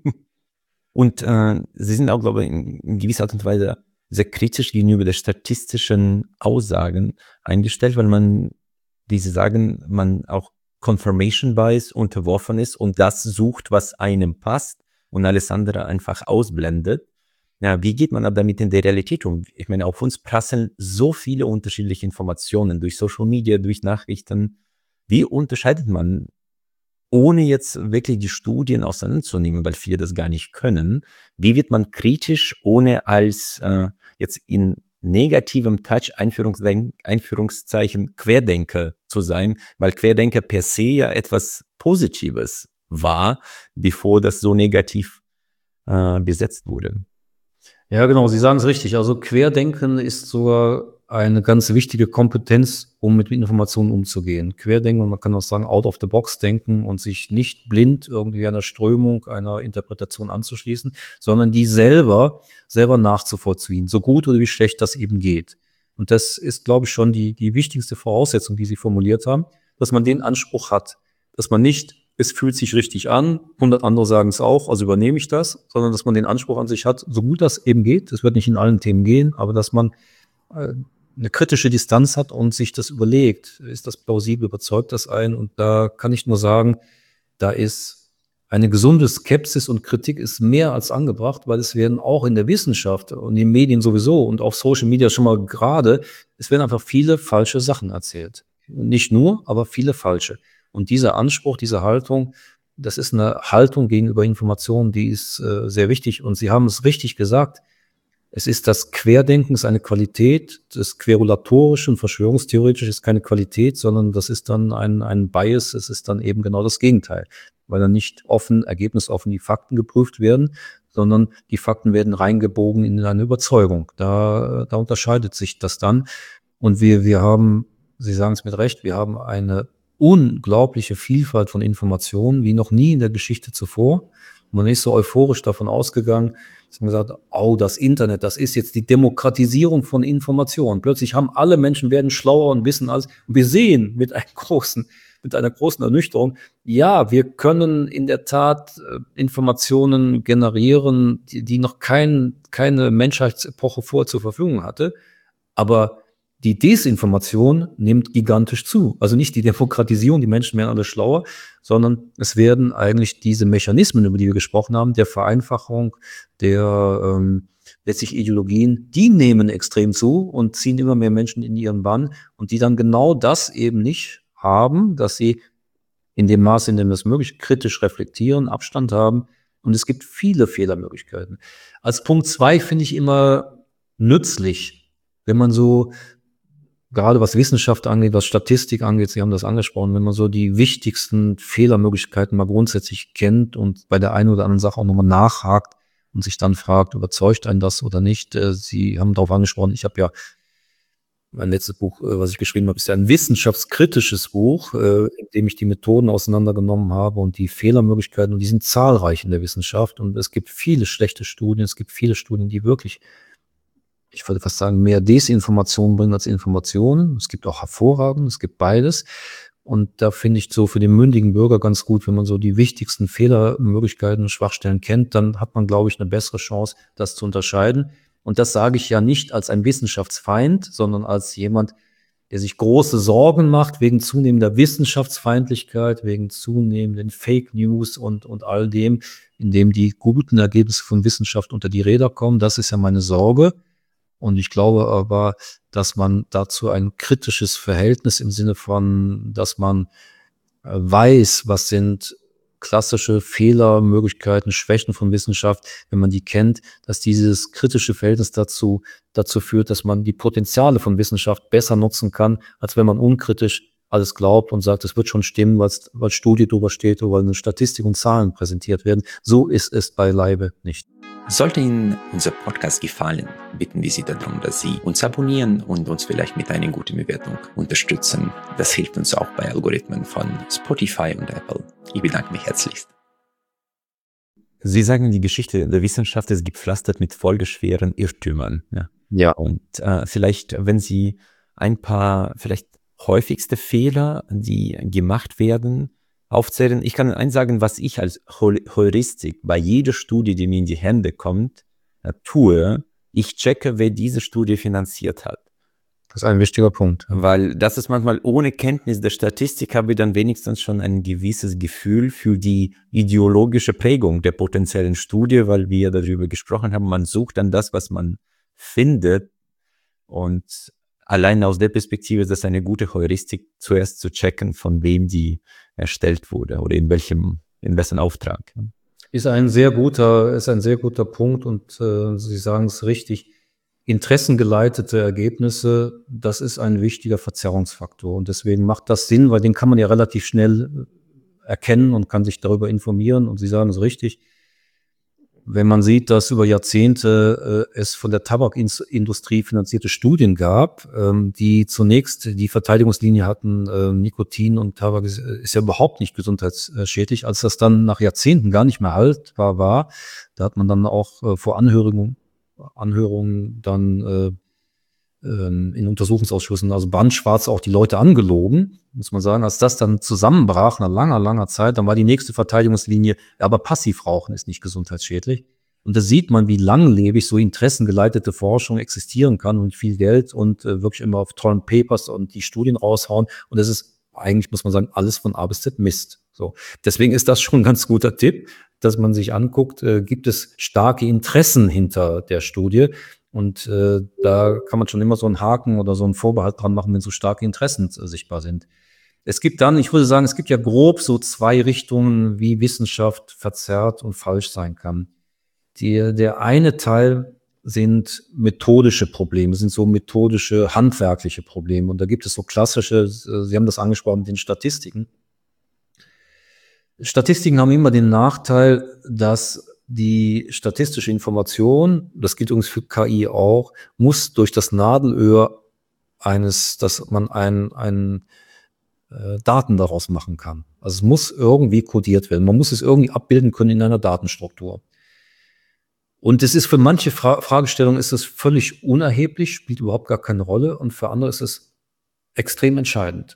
Und äh, Sie sind auch, glaube ich, in, in gewisser Art und Weise sehr kritisch gegenüber der statistischen Aussagen eingestellt, weil man diese sagen, man auch Confirmation Bias unterworfen ist und das sucht, was einem passt und alles andere einfach ausblendet. Ja, wie geht man aber damit in der Realität um? Ich meine, auf uns prasseln so viele unterschiedliche Informationen durch Social Media, durch Nachrichten. Wie unterscheidet man, ohne jetzt wirklich die Studien auseinanderzunehmen, weil viele das gar nicht können, wie wird man kritisch, ohne als äh, jetzt in negativem Touch, Einführungszeichen, Einführungszeichen Querdenker zu sein, weil Querdenker per se ja etwas Positives war, bevor das so negativ äh, besetzt wurde. Ja, genau, Sie sagen es richtig. Also Querdenken ist sogar eine ganz wichtige Kompetenz, um mit Informationen umzugehen. Querdenken, man kann auch sagen, out of the box denken und sich nicht blind irgendwie einer Strömung, einer Interpretation anzuschließen, sondern die selber, selber nachzuvollziehen, so gut oder wie schlecht das eben geht. Und das ist, glaube ich, schon die, die wichtigste Voraussetzung, die Sie formuliert haben, dass man den Anspruch hat, dass man nicht, es fühlt sich richtig an, hundert andere sagen es auch, also übernehme ich das, sondern dass man den Anspruch an sich hat, so gut das eben geht, es wird nicht in allen Themen gehen, aber dass man äh, eine kritische Distanz hat und sich das überlegt, ist das plausibel, überzeugt das einen? Und da kann ich nur sagen, da ist eine gesunde Skepsis und Kritik ist mehr als angebracht, weil es werden auch in der Wissenschaft und in den Medien sowieso und auf Social Media schon mal gerade, es werden einfach viele falsche Sachen erzählt. Nicht nur, aber viele falsche. Und dieser Anspruch, diese Haltung, das ist eine Haltung gegenüber Informationen, die ist äh, sehr wichtig. Und Sie haben es richtig gesagt, es ist das Querdenken, ist eine Qualität, das Querulatorische und Verschwörungstheoretische ist keine Qualität, sondern das ist dann ein, ein Bias, es ist dann eben genau das Gegenteil. weil dann nicht offen, ergebnisoffen die Fakten geprüft werden, sondern die Fakten werden reingebogen in eine Überzeugung. Da, da unterscheidet sich das dann. Und wir, wir haben, Sie sagen es mit Recht, wir haben eine unglaubliche Vielfalt von Informationen, wie noch nie in der Geschichte zuvor. Man ist so euphorisch davon ausgegangen, dass man gesagt, oh, das Internet, das ist jetzt die Demokratisierung von Informationen. Plötzlich haben alle Menschen, werden schlauer und wissen alles. Und wir sehen mit einem großen, mit einer großen Ernüchterung, ja, wir können in der Tat äh, Informationen generieren, die, die noch kein, keine Menschheitsepoche vor zur Verfügung hatte. Aber die Desinformation nimmt gigantisch zu. Also nicht die Demokratisierung, die Menschen werden alle schlauer, sondern es werden eigentlich diese Mechanismen, über die wir gesprochen haben, der Vereinfachung, der ähm, letztlich Ideologien, die nehmen extrem zu und ziehen immer mehr Menschen in ihren Bann und die dann genau das eben nicht haben, dass sie in dem Maße, in dem das möglich, kritisch reflektieren, Abstand haben. Und es gibt viele Fehlermöglichkeiten. Als Punkt zwei finde ich immer nützlich, wenn man so gerade was Wissenschaft angeht, was Statistik angeht, Sie haben das angesprochen, wenn man so die wichtigsten Fehlermöglichkeiten mal grundsätzlich kennt und bei der einen oder anderen Sache auch nochmal nachhakt und sich dann fragt, überzeugt einen das oder nicht. Sie haben darauf angesprochen, ich habe ja mein letztes Buch, was ich geschrieben habe, ist ja ein wissenschaftskritisches Buch, in dem ich die Methoden auseinandergenommen habe und die Fehlermöglichkeiten, und die sind zahlreich in der Wissenschaft und es gibt viele schlechte Studien, es gibt viele Studien, die wirklich, ich würde fast sagen, mehr Desinformation bringen als Informationen. Es gibt auch hervorragend, es gibt beides. Und da finde ich so für den mündigen Bürger ganz gut, wenn man so die wichtigsten Fehlermöglichkeiten, Schwachstellen kennt, dann hat man, glaube ich, eine bessere Chance, das zu unterscheiden. Und das sage ich ja nicht als ein Wissenschaftsfeind, sondern als jemand, der sich große Sorgen macht wegen zunehmender Wissenschaftsfeindlichkeit, wegen zunehmenden Fake News und, und all dem, in dem die guten Ergebnisse von Wissenschaft unter die Räder kommen. Das ist ja meine Sorge. Und ich glaube aber, dass man dazu ein kritisches Verhältnis im Sinne von, dass man weiß, was sind klassische Fehlermöglichkeiten, Schwächen von Wissenschaft, wenn man die kennt, dass dieses kritische Verhältnis dazu, dazu führt, dass man die Potenziale von Wissenschaft besser nutzen kann, als wenn man unkritisch alles glaubt und sagt, es wird schon stimmen, weil Studie drüber steht oder weil eine Statistik und Zahlen präsentiert werden. So ist es beileibe nicht. Sollte Ihnen unser Podcast gefallen, bitten wir Sie darum, dass Sie uns abonnieren und uns vielleicht mit einer guten Bewertung unterstützen. Das hilft uns auch bei Algorithmen von Spotify und Apple. Ich bedanke mich herzlichst. Sie sagen, die Geschichte der Wissenschaft ist gepflastert mit folgeschweren Irrtümern. Ja. Ja. Und äh, vielleicht, wenn Sie ein paar vielleicht häufigste Fehler, die gemacht werden, aufzählen. Ich kann eins sagen, was ich als Heuristik bei jeder Studie, die mir in die Hände kommt, äh, tue. Ich checke, wer diese Studie finanziert hat. Das ist ein wichtiger Punkt. Weil das ist manchmal ohne Kenntnis der Statistik, habe ich dann wenigstens schon ein gewisses Gefühl für die ideologische Prägung der potenziellen Studie, weil wir darüber gesprochen haben, man sucht dann das, was man findet, und allein aus der Perspektive ist das eine gute Heuristik, zuerst zu checken, von wem die erstellt wurde oder in welchem, in wessen Auftrag. Ist ein sehr guter, ist ein sehr guter Punkt und äh, Sie sagen es richtig. Interessengeleitete Ergebnisse, das ist ein wichtiger Verzerrungsfaktor und deswegen macht das Sinn, weil den kann man ja relativ schnell erkennen und kann sich darüber informieren und Sie sagen es richtig. Wenn man sieht, dass über Jahrzehnte äh, es von der Tabakindustrie finanzierte Studien gab, ähm, die zunächst die Verteidigungslinie hatten, äh, Nikotin und Tabak ist, ist ja überhaupt nicht gesundheitsschädlich. Als das dann nach Jahrzehnten gar nicht mehr haltbar war, da hat man dann auch äh, vor Anhörungen, Anhörungen dann äh, in Untersuchungsausschüssen, also bandschwarz auch die Leute angelogen, muss man sagen. Als das dann zusammenbrach nach langer, langer Zeit, dann war die nächste Verteidigungslinie, ja, aber Passivrauchen ist nicht gesundheitsschädlich. Und da sieht man, wie langlebig so interessengeleitete Forschung existieren kann und viel Geld und äh, wirklich immer auf tollen Papers und die Studien raushauen. Und das ist eigentlich, muss man sagen, alles von A bis Z Mist. So. Deswegen ist das schon ein ganz guter Tipp, dass man sich anguckt, äh, gibt es starke Interessen hinter der Studie? Und äh, da kann man schon immer so einen Haken oder so einen Vorbehalt dran machen, wenn so starke Interessen äh, sichtbar sind. Es gibt dann, ich würde sagen, es gibt ja grob so zwei Richtungen, wie Wissenschaft verzerrt und falsch sein kann. Die, der eine Teil sind methodische Probleme, sind so methodische, handwerkliche Probleme. Und da gibt es so klassische, Sie haben das angesprochen, mit den Statistiken. Statistiken haben immer den Nachteil, dass die statistische Information, das gilt übrigens für K I auch, muss durch das Nadelöhr eines, dass man ein, ein äh, Daten daraus machen kann. Also es muss irgendwie kodiert werden. Man muss es irgendwie abbilden können in einer Datenstruktur. Und es ist für manche Fra- Fragestellungen ist es völlig unerheblich, spielt überhaupt gar keine Rolle. Und für andere ist es extrem entscheidend.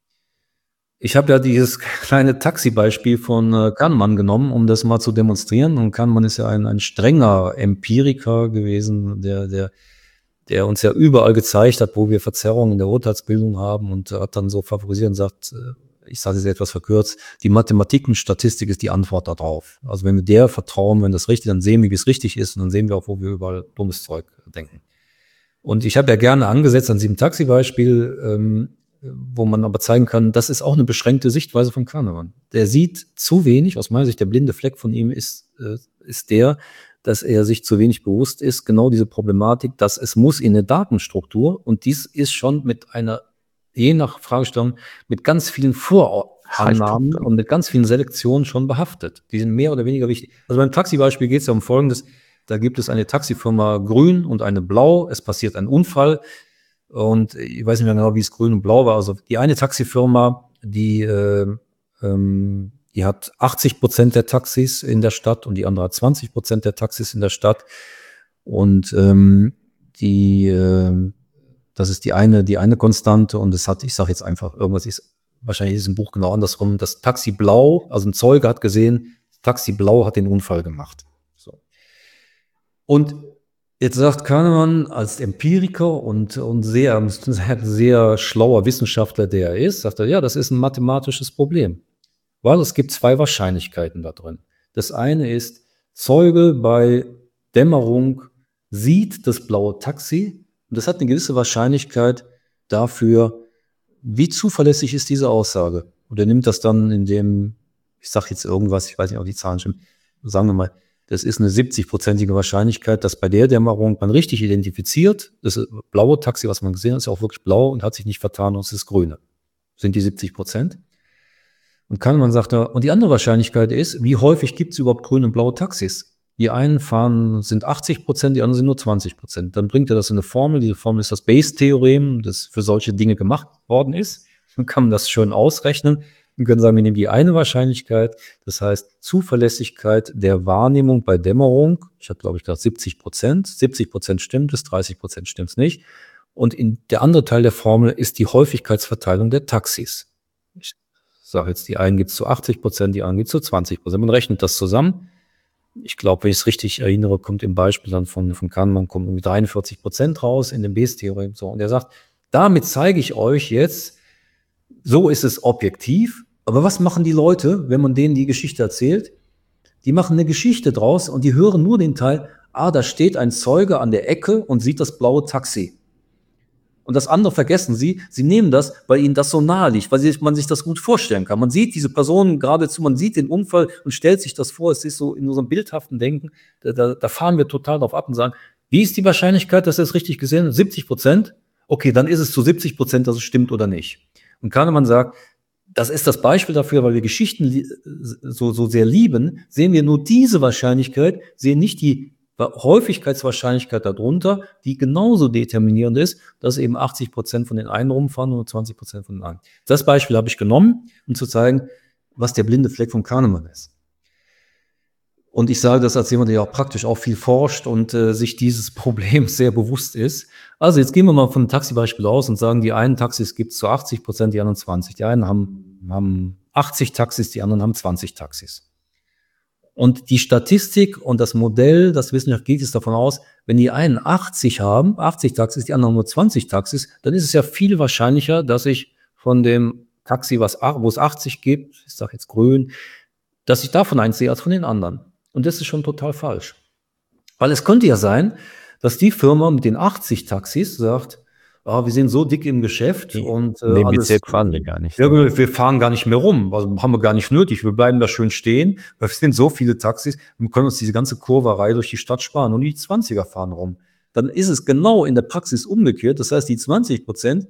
Ich habe ja dieses kleine Taxi-Beispiel von äh, Kahnemann genommen, um das mal zu demonstrieren. Und Kahnemann ist ja ein, ein strenger Empiriker gewesen, der, der, der uns ja überall gezeigt hat, wo wir Verzerrungen in der Urteilsbildung haben, und hat dann so favorisiert und sagt, äh, ich sage es jetzt etwas verkürzt, die Mathematik und Statistik ist die Antwort darauf. Also wenn wir der vertrauen, wenn das richtig, dann sehen wir, wie es richtig ist, und dann sehen wir auch, wo wir überall dummes Zeug denken. Und ich habe ja gerne angesetzt an diesem Taxi-Beispiel, ähm, wo man aber zeigen kann, das ist auch eine beschränkte Sichtweise von Kahnemann. Der sieht zu wenig, aus meiner Sicht, der blinde Fleck von ihm ist, äh, ist der, dass er sich zu wenig bewusst ist, genau diese Problematik, dass es muss in eine Datenstruktur, und dies ist schon mit einer, je nach Fragestellung, mit ganz vielen Vorannahmen und mit ganz vielen Selektionen schon behaftet. Die sind mehr oder weniger wichtig. Also beim Taxi-Beispiel geht es ja um Folgendes: Da gibt es eine Taxifirma Grün und eine Blau. Es passiert ein Unfall. Und ich weiß nicht mehr genau, wie es grün und blau war. Also die eine Taxifirma, die, äh, ähm, die hat achtzig Prozent der Taxis in der Stadt, und die andere hat zwanzig Prozent der Taxis in der Stadt. Und ähm, die, äh, das ist die eine, die eine Konstante. Und es hat, ich sage jetzt einfach, irgendwas ist, wahrscheinlich ist im Buch genau andersrum. Das Taxi Blau, also ein Zeuge hat gesehen, Taxi Blau hat den Unfall gemacht. So. Und jetzt sagt Kahnemann als Empiriker und, und sehr, sehr schlauer Wissenschaftler, der er ist, sagt er, ja, das ist ein mathematisches Problem. Weil es gibt zwei Wahrscheinlichkeiten da drin. Das eine ist, Zeuge bei Dämmerung sieht das blaue Taxi, und das hat eine gewisse Wahrscheinlichkeit dafür, wie zuverlässig ist diese Aussage. Und er nimmt das dann in dem, ich sage jetzt irgendwas, ich weiß nicht, ob die Zahlen stimmen, sagen wir mal, das ist eine siebzig-prozentige Wahrscheinlichkeit, dass bei der Dämmerung man richtig identifiziert, das blaue Taxi, was man gesehen hat, ist auch wirklich blau und hat sich nicht vertan, und es ist grüne. Sind die siebzig Prozent. Und Kahnemann sagt da, und die andere Wahrscheinlichkeit ist, wie häufig gibt es überhaupt grüne und blaue Taxis? Die einen fahren, sind achtzig Prozent, die anderen sind nur zwanzig Prozent. Dann bringt er das in eine Formel. Diese Formel ist das Bayes-Theorem, das für solche Dinge gemacht worden ist. Dann kann man das schön ausrechnen. Wir können sagen, wir nehmen die eine Wahrscheinlichkeit, das heißt Zuverlässigkeit der Wahrnehmung bei Dämmerung. Ich habe, glaube ich, gesagt siebzig Prozent. siebzig Prozent stimmt es, dreißig Prozent stimmt es nicht. Und in der andere Teil der Formel ist die Häufigkeitsverteilung der Taxis. Ich sage jetzt, die einen gibt es zu achtzig Prozent, die anderen gibt es zu zwanzig Prozent. Man rechnet das zusammen. Ich glaube, wenn ich es richtig erinnere, kommt im Beispiel dann von, von Kahnemann kommt irgendwie dreiundvierzig Prozent raus in dem Bayes-Theorem. So. Und er sagt, damit zeige ich euch jetzt, so ist es objektiv. Aber was machen die Leute, wenn man denen die Geschichte erzählt? Die machen eine Geschichte draus, und die hören nur den Teil, ah, da steht ein Zeuge an der Ecke und sieht das blaue Taxi. Und das andere vergessen sie. Sie nehmen das, weil ihnen das so nahe liegt, weil man sich das gut vorstellen kann. Man sieht diese Person geradezu, man sieht den Unfall und stellt sich das vor. Es ist so in unserem bildhaften Denken, da, da, da fahren wir total drauf ab und sagen, wie ist die Wahrscheinlichkeit, dass er es richtig gesehen hat? siebzig Prozent? Okay, dann ist es zu siebzig Prozent, dass es stimmt oder nicht. Und Kahnemann sagt, das ist das Beispiel dafür, weil wir Geschichten so, so sehr lieben, sehen wir nur diese Wahrscheinlichkeit, sehen nicht die Häufigkeitswahrscheinlichkeit darunter, die genauso determinierend ist, dass eben achtzig Prozent von den einen rumfahren und zwanzig Prozent von den anderen. Das Beispiel habe ich genommen, um zu zeigen, was der blinde Fleck von Kahnemann ist. Und ich sage das als jemand, der auch praktisch auch viel forscht und äh, sich dieses Problems sehr bewusst ist. Also jetzt gehen wir mal von einem Taxibeispiel aus und sagen, die einen Taxis gibt es zu achtzig Prozent, die anderen zwanzig. Die einen haben, haben achtzig Taxis, die anderen haben zwanzig Taxis. Und die Statistik und das Modell, das Wissenschaft geht jetzt davon aus, wenn die einen achtzig haben, achtzig Taxis, die anderen nur zwanzig Taxis, dann ist es ja viel wahrscheinlicher, dass ich von dem Taxi, was, wo es achtzig gibt, ich sage jetzt grün, dass ich davon eins sehe als von den anderen. Und das ist schon total falsch. Weil es könnte ja sein, dass die Firma mit den achtzig Taxis sagt, ah, wir sind so dick im Geschäft und äh, in dem alles, Bezirk fahren wir gar nicht. ja, wir, wir fahren gar nicht mehr rum, also haben wir gar nicht nötig, wir bleiben da schön stehen, weil es sind so viele Taxis, wir können uns diese ganze Kurverei durch die Stadt sparen, und die zwanziger fahren rum. Dann ist es genau in der Praxis umgekehrt, das heißt, die zwanzig Prozent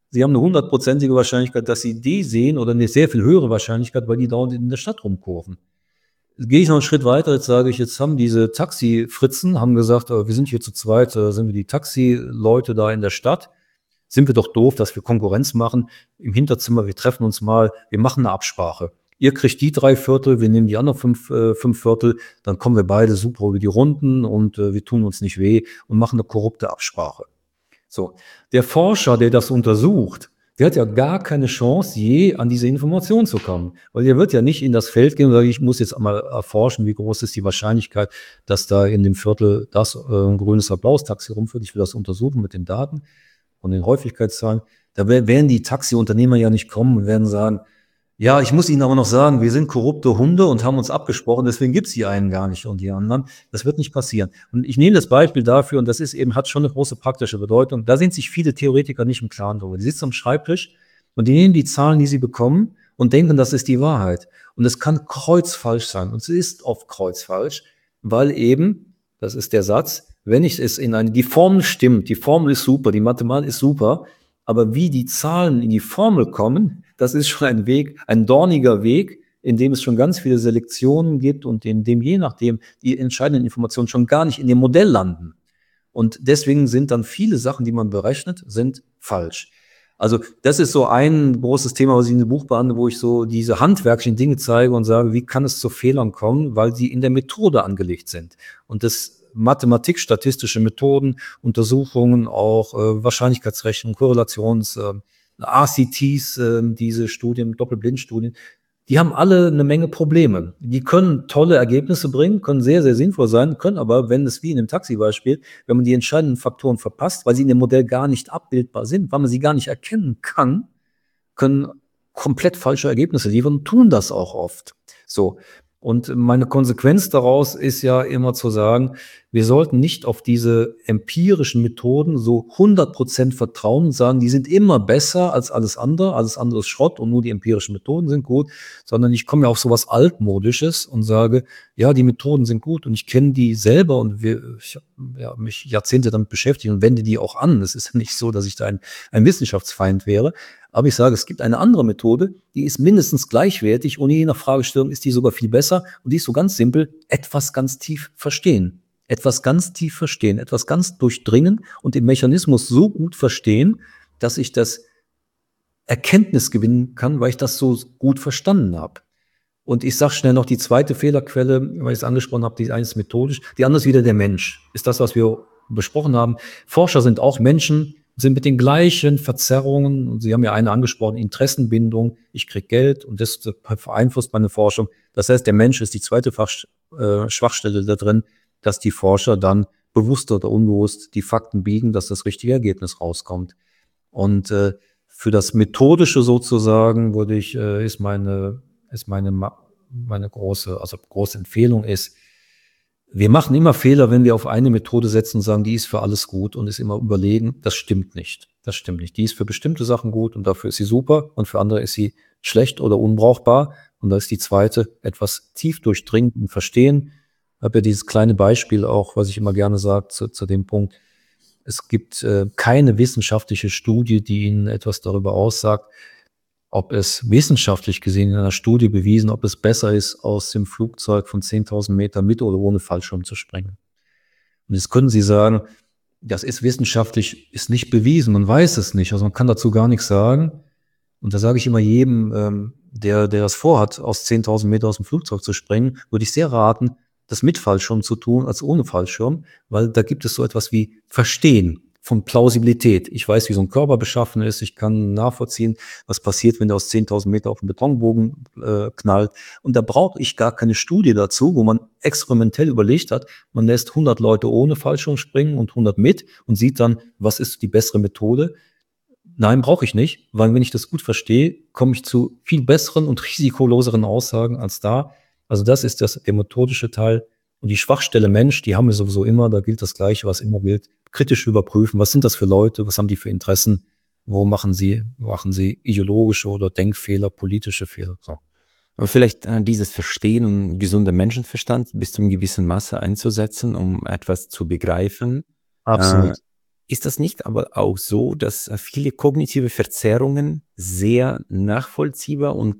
Sie haben eine hundertprozentige Wahrscheinlichkeit, dass Sie die sehen oder eine sehr viel höhere Wahrscheinlichkeit, weil die dauernd in der Stadt rumkurven. Jetzt gehe ich noch einen Schritt weiter, jetzt sage ich, jetzt haben diese Taxifritzen, haben gesagt, äh, wir sind hier zu zweit, äh, sind wir die Taxileute da in der Stadt. Sind wir doch doof, dass wir Konkurrenz machen im Hinterzimmer, wir treffen uns mal, wir machen eine Absprache. Ihr kriegt die drei Viertel, wir nehmen die anderen fünf, äh, fünf Viertel, dann kommen wir beide super über die Runden und äh, wir tun uns nicht weh und machen eine korrupte Absprache. So, der Forscher, der das untersucht, der hat ja gar keine Chance, je an diese Information zu kommen. Weil der wird ja nicht in das Feld gehen und sagen, ich muss jetzt einmal erforschen, wie groß ist die Wahrscheinlichkeit, dass da in dem Viertel das äh, ein grünes oder blaues Taxi rumführt. Ich will das untersuchen mit den Daten und den Häufigkeitszahlen. Da werden die Taxiunternehmer ja nicht kommen und werden sagen, ja, ich muss Ihnen aber noch sagen, wir sind korrupte Hunde und haben uns abgesprochen, deswegen gibt's die einen gar nicht und die anderen. Das wird nicht passieren. Und ich nehme das Beispiel dafür, und das ist eben, hat schon eine große praktische Bedeutung. Da sind sich viele Theoretiker nicht im Klaren darüber. Die sitzen am Schreibtisch und die nehmen die Zahlen, die sie bekommen und denken, das ist die Wahrheit. Und es kann kreuzfalsch sein. Und es ist oft kreuzfalsch, weil eben, das ist der Satz, wenn ich es in eine, die Formel stimmt, die Formel ist super, die Mathematik ist super, aber wie die Zahlen in die Formel kommen, das ist schon ein Weg, ein dorniger Weg, in dem es schon ganz viele Selektionen gibt und in dem je nachdem die entscheidenden Informationen schon gar nicht in dem Modell landen. Und deswegen sind dann viele Sachen, die man berechnet, sind falsch. Also das ist so ein großes Thema, was ich in dem Buch behandle, wo ich so diese handwerklichen Dinge zeige und sage, wie kann es zu Fehlern kommen, weil sie in der Methode angelegt sind. Und das Mathematik, statistische Methoden, Untersuchungen, auch äh, Wahrscheinlichkeitsrechnung, Korrelations, äh, R C Ts, äh, diese Studien, Doppelblindstudien, die haben alle eine Menge Probleme. Die können tolle Ergebnisse bringen, können sehr, sehr sinnvoll sein, können aber, wenn es wie in dem Taxibeispiel, wenn man die entscheidenden Faktoren verpasst, weil sie in dem Modell gar nicht abbildbar sind, weil man sie gar nicht erkennen kann, können komplett falsche Ergebnisse liefern und tun das auch oft. So. Und meine Konsequenz daraus ist ja immer zu sagen, wir sollten nicht auf diese empirischen Methoden so hundert Prozent vertrauen und sagen, die sind immer besser als alles andere, alles andere ist Schrott und nur die empirischen Methoden sind gut, sondern ich komme ja auf sowas Altmodisches und sage, ja, die Methoden sind gut und ich kenne die selber und wir, ich habe ja, mich Jahrzehnte damit beschäftigt und wende die auch an. Es ist ja nicht so, dass ich da ein, ein Wissenschaftsfeind wäre. Aber ich sage, es gibt eine andere Methode, die ist mindestens gleichwertig und je nach Fragestellung ist die sogar viel besser und die ist so ganz simpel, etwas ganz tief verstehen. Etwas ganz tief verstehen, etwas ganz durchdringen und den Mechanismus so gut verstehen, dass ich das Erkenntnis gewinnen kann, weil ich das so gut verstanden habe. Und ich sage schnell noch die zweite Fehlerquelle, weil ich es angesprochen habe, die eine ist methodisch, die andere ist wieder der Mensch. Ist das, was wir besprochen haben. Forscher sind auch Menschen, sind mit den gleichen Verzerrungen, und Sie haben ja eine angesprochen, Interessenbindung, ich kriege Geld und das beeinflusst meine Forschung. Das heißt, der Mensch ist die zweite Fach, äh, Schwachstelle da drin, dass die Forscher dann bewusst oder unbewusst die Fakten biegen, dass das richtige Ergebnis rauskommt. Und äh, für das Methodische sozusagen würde ich, äh, ist meine, ist meine, meine große, also große Empfehlung ist, wir machen immer Fehler, wenn wir auf eine Methode setzen und sagen, die ist für alles gut und ist immer überlegen. Das stimmt nicht. Das stimmt nicht. Die ist für bestimmte Sachen gut und dafür ist sie super und für andere ist sie schlecht oder unbrauchbar. Und da ist die zweite, etwas tief durchdringen und verstehen. Ich habe ja dieses kleine Beispiel auch, was ich immer gerne sage, zu, zu dem Punkt. Es gibt äh, keine wissenschaftliche Studie, die Ihnen etwas darüber aussagt, ob es wissenschaftlich gesehen in einer Studie bewiesen, ob es besser ist, aus dem Flugzeug von zehntausend Meter mit oder ohne Fallschirm zu springen. Und jetzt können Sie sagen, das ist wissenschaftlich, ist nicht bewiesen, man weiß es nicht, also man kann dazu gar nichts sagen. Und da sage ich immer jedem, ähm, der, der das vorhat, aus zehntausend Meter aus dem Flugzeug zu springen, würde ich sehr raten, das mit Fallschirm zu tun als ohne Fallschirm, weil da gibt es so etwas wie Verstehen von Plausibilität. Ich weiß, wie so ein Körper beschaffen ist. Ich kann nachvollziehen, was passiert, wenn der aus zehntausend Meter auf den Betonbogen äh, knallt. Und da brauche ich gar keine Studie dazu, wo man experimentell überlegt hat, man lässt hundert Leute ohne Fallschirm springen und hundert mit und sieht dann, was ist die bessere Methode. Nein, brauche ich nicht, weil wenn ich das gut verstehe, komme ich zu viel besseren und risikoloseren Aussagen als da. Also das ist das, der methodische Teil. Und die Schwachstelle Mensch, die haben wir sowieso immer, da gilt das Gleiche, was immer gilt. Kritisch überprüfen, was sind das für Leute, was haben die für Interessen, wo machen sie, machen sie ideologische oder Denkfehler, politische Fehler. So. Aber vielleicht äh, dieses Verstehen und gesunder Menschenverstand bis zu einem gewissen Maße einzusetzen, um etwas zu begreifen. Absolut. Äh, Ist das nicht aber auch so, dass äh, viele kognitive Verzerrungen sehr nachvollziehbar und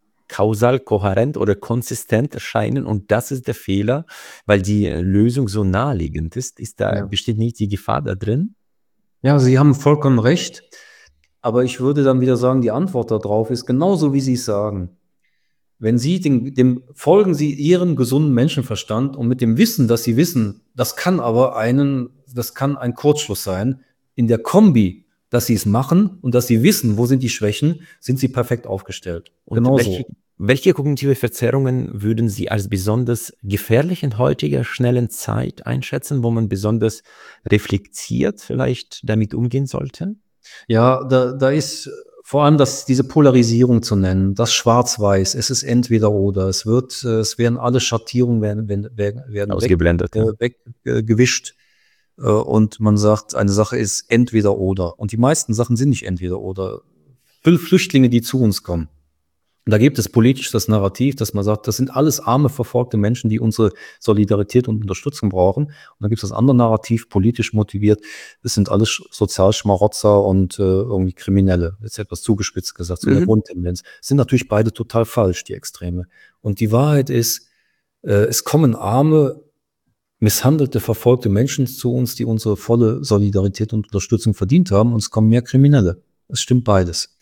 kausal kohärent oder konsistent erscheinen und das ist der Fehler, weil die äh, Lösung so naheliegend ist? Ist da, Ja. besteht nicht die Gefahr da drin? Ja, Sie haben vollkommen recht. Aber ich würde dann wieder sagen, die Antwort darauf ist genauso, wie Sie es sagen. Wenn Sie den, dem folgen Sie Ihren gesunden Menschenverstand und mit dem Wissen, dass Sie wissen, das kann aber einen, das kann ein Kurzschluss sein. In der Kombi, dass Sie es machen und dass Sie wissen, wo sind die Schwächen, sind Sie perfekt aufgestellt. Und welche, Genauso. welche kognitive Verzerrungen würden Sie als besonders gefährlich in heutiger schnellen Zeit einschätzen, wo man besonders reflektiert vielleicht damit umgehen sollte? Ja, da, da ist vor allem das, diese Polarisierung zu nennen, das Schwarz-Weiß, es ist entweder oder, es wird, äh, es werden alle Schattierungen werden, werden, werden werden weg, Ausgeblendet, äh, ja. weggewischt äh, und man sagt, eine Sache ist entweder oder. Und die meisten Sachen sind nicht entweder oder. Fl- Flüchtlinge, die zu uns kommen. Da gibt es politisch das Narrativ, dass man sagt, das sind alles arme, verfolgte Menschen, die unsere Solidarität und Unterstützung brauchen. Und dann gibt es das andere Narrativ, politisch motiviert, das sind alles Sch- Sozialschmarotzer und äh, irgendwie Kriminelle. Das ist etwas zugespitzt gesagt, so in der Mhm. Grundtendenz. Das sind natürlich beide total falsch, die Extreme. Und die Wahrheit ist, äh, es kommen arme, misshandelte, verfolgte Menschen zu uns, die unsere volle Solidarität und Unterstützung verdient haben, und es kommen mehr Kriminelle. Es stimmt beides.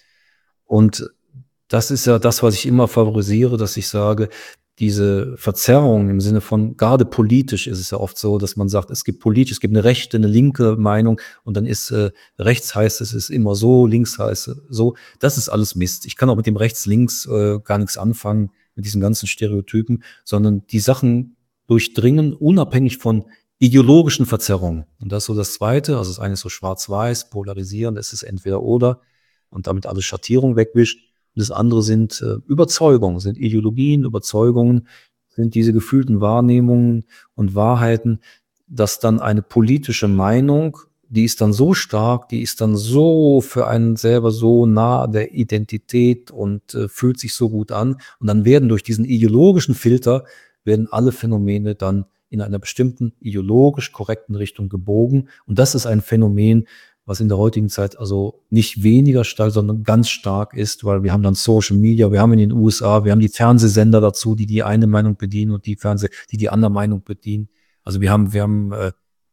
Und das ist ja das, was ich immer favorisiere, dass ich sage, diese Verzerrung im Sinne von, gerade politisch ist es ja oft so, dass man sagt, es gibt politisch, es gibt eine rechte, eine linke Meinung und dann ist äh, rechts heißt es ist immer so, links heißt es so. Das ist alles Mist. Ich kann auch mit dem rechts-links äh, gar nichts anfangen, mit diesen ganzen Stereotypen, sondern die Sachen durchdringen, unabhängig von ideologischen Verzerrungen. Und das ist so das Zweite. Also das eine ist so schwarz-weiß, polarisieren, es ist entweder oder und damit alle Schattierungen wegwischt. Und das andere sind äh, Überzeugungen, sind Ideologien, Überzeugungen, sind diese gefühlten Wahrnehmungen und Wahrheiten, dass dann eine politische Meinung, die ist dann so stark, die ist dann so für einen selber so nah der Identität und äh, fühlt sich so gut an. Und dann werden durch diesen ideologischen Filter, werden alle Phänomene dann in einer bestimmten ideologisch korrekten Richtung gebogen. Und das ist ein Phänomen, was in der heutigen Zeit also nicht weniger stark, sondern ganz stark ist, weil wir haben dann Social Media, wir haben in den U S A, wir haben die Fernsehsender dazu, die die eine Meinung bedienen und die Fernseh, die die andere Meinung bedienen. Also wir haben, wir haben äh,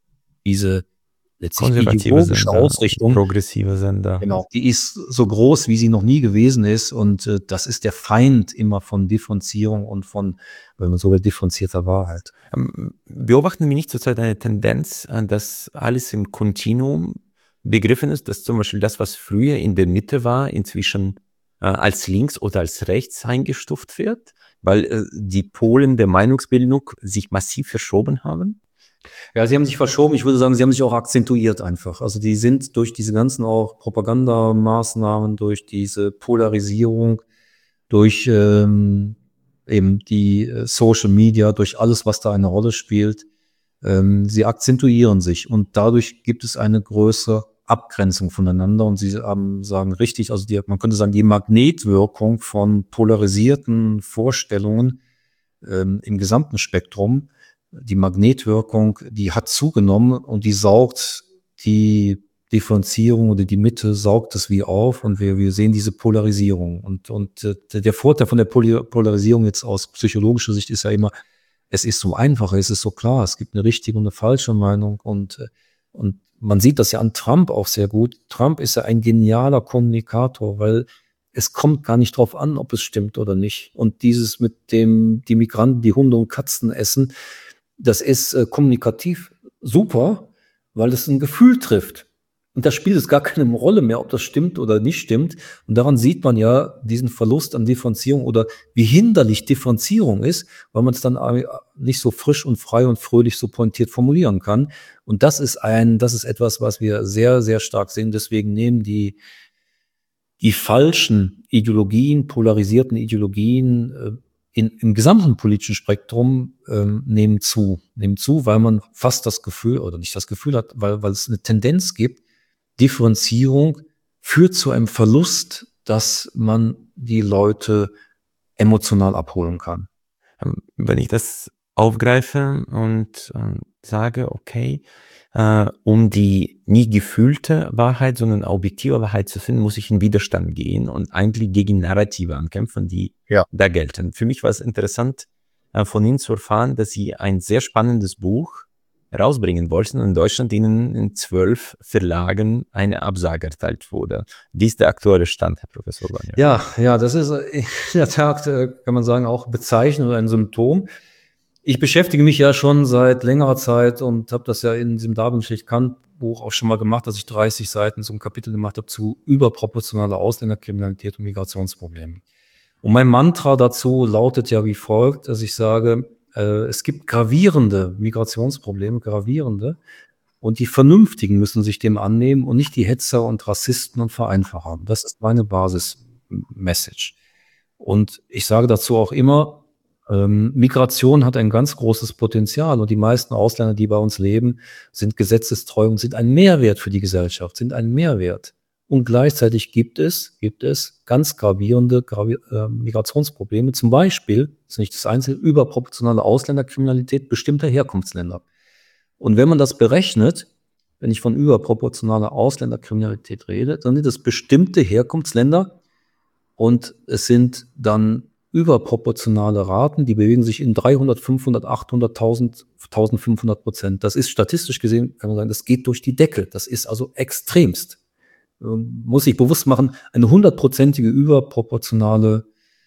diese letztlich Konservative ideologische Sender, Ausrichtung, progressive Sender. genau, die ist so groß, wie sie noch nie gewesen ist und äh, das ist der Feind immer von Differenzierung und von, wenn man so will, differenzierter Wahrheit. Ähm, Beobachten wir nicht zurzeit eine Tendenz, äh, dass alles im Kontinuum begriffen ist, dass zum Beispiel das, was früher in der Mitte war, inzwischen äh, als links oder als rechts eingestuft wird, weil äh, die Polen der Meinungsbildung sich massiv verschoben haben? Ja, sie haben sich verschoben. Ich würde sagen, sie haben sich auch akzentuiert einfach. Also die sind durch diese ganzen auch Propagandamaßnahmen, durch diese Polarisierung, durch ähm, eben die äh, Social Media, durch alles, was da eine Rolle spielt, ähm, sie akzentuieren sich und dadurch gibt es eine größere Abgrenzung voneinander und sie haben, sagen richtig, also die, man könnte sagen, die Magnetwirkung von polarisierten Vorstellungen ähm, im gesamten Spektrum, die Magnetwirkung, die hat zugenommen und die saugt die Differenzierung oder die Mitte saugt es wie auf und wir, wir sehen diese Polarisierung. Und, und äh, der Vorteil von der Pol- Polarisierung jetzt aus psychologischer Sicht ist ja immer, es ist so einfach, es ist so klar, es gibt eine richtige und eine falsche Meinung und, äh, und man sieht das ja an Trump auch sehr gut. Trump ist ja ein genialer Kommunikator, weil es kommt gar nicht drauf an, ob es stimmt oder nicht. Und dieses mit dem, die Migranten, die Hunde und Katzen essen, das ist äh, kommunikativ super, weil es ein Gefühl trifft. Und da spielt es gar keine Rolle mehr, ob das stimmt oder nicht stimmt. Und daran sieht man ja diesen Verlust an Differenzierung oder wie hinderlich Differenzierung ist, weil man es dann äh, nicht so frisch und frei und fröhlich so pointiert formulieren kann. Und das ist ein, das ist etwas, was wir sehr, sehr stark sehen. Deswegen nehmen die, die falschen Ideologien, polarisierten Ideologien äh, in, im gesamten politischen Spektrum ähm, nehmen zu. Nehmen zu, weil man fast das Gefühl, oder nicht das Gefühl hat, weil, weil es eine Tendenz gibt, Differenzierung führt zu einem Verlust, dass man die Leute emotional abholen kann. Ähm, Wenn ich das aufgreife und ähm, sage, okay, äh, um die nie gefühlte Wahrheit, sondern objektive Wahrheit zu finden, muss ich in Widerstand gehen und eigentlich gegen Narrative ankämpfen, die Ja. da gelten. Für mich war es interessant, äh, von Ihnen zu erfahren, dass Sie ein sehr spannendes Buch rausbringen wollten und in Deutschland Ihnen in zwölf Verlagen eine Absage erteilt wurde. Wie ist der aktuelle Stand, Herr Professor Banja? Ja, ja, das ist in der Tat, äh, kann man sagen, auch bezeichnend oder ein Symptom. Ich beschäftige mich ja schon seit längerer Zeit und habe das ja in diesem Darwin-Schicht-Kant-Buch auch schon mal gemacht, dass ich dreißig Seiten so ein Kapitel gemacht habe zu überproportionaler Ausländerkriminalität und Migrationsproblemen. Und mein Mantra dazu lautet ja wie folgt, dass ich sage, äh, es gibt gravierende Migrationsprobleme, gravierende, und die Vernünftigen müssen sich dem annehmen und nicht die Hetzer und Rassisten und Vereinfacher. Das ist meine Basis-Message. Und ich sage dazu auch immer, ähm, Migration hat ein ganz großes Potenzial und die meisten Ausländer, die bei uns leben, sind gesetzestreu und sind ein Mehrwert für die Gesellschaft, sind ein Mehrwert. Und gleichzeitig gibt es, gibt es ganz gravierende gravi äh, Migrationsprobleme. Zum Beispiel, das ist nicht das einzige, überproportionale Ausländerkriminalität bestimmter Herkunftsländer. Und wenn man das berechnet, wenn ich von überproportionaler Ausländerkriminalität rede, dann sind es bestimmte Herkunftsländer und es sind dann überproportionale Raten, die bewegen sich in dreihundert, fünfhundert, achthundert, tausend, eintausendfünfhundert Prozent. Das ist statistisch gesehen, kann man sagen, das geht durch die Decke. Das ist also extremst. Ähm, muss ich bewusst machen, eine hundertprozentige überproportionale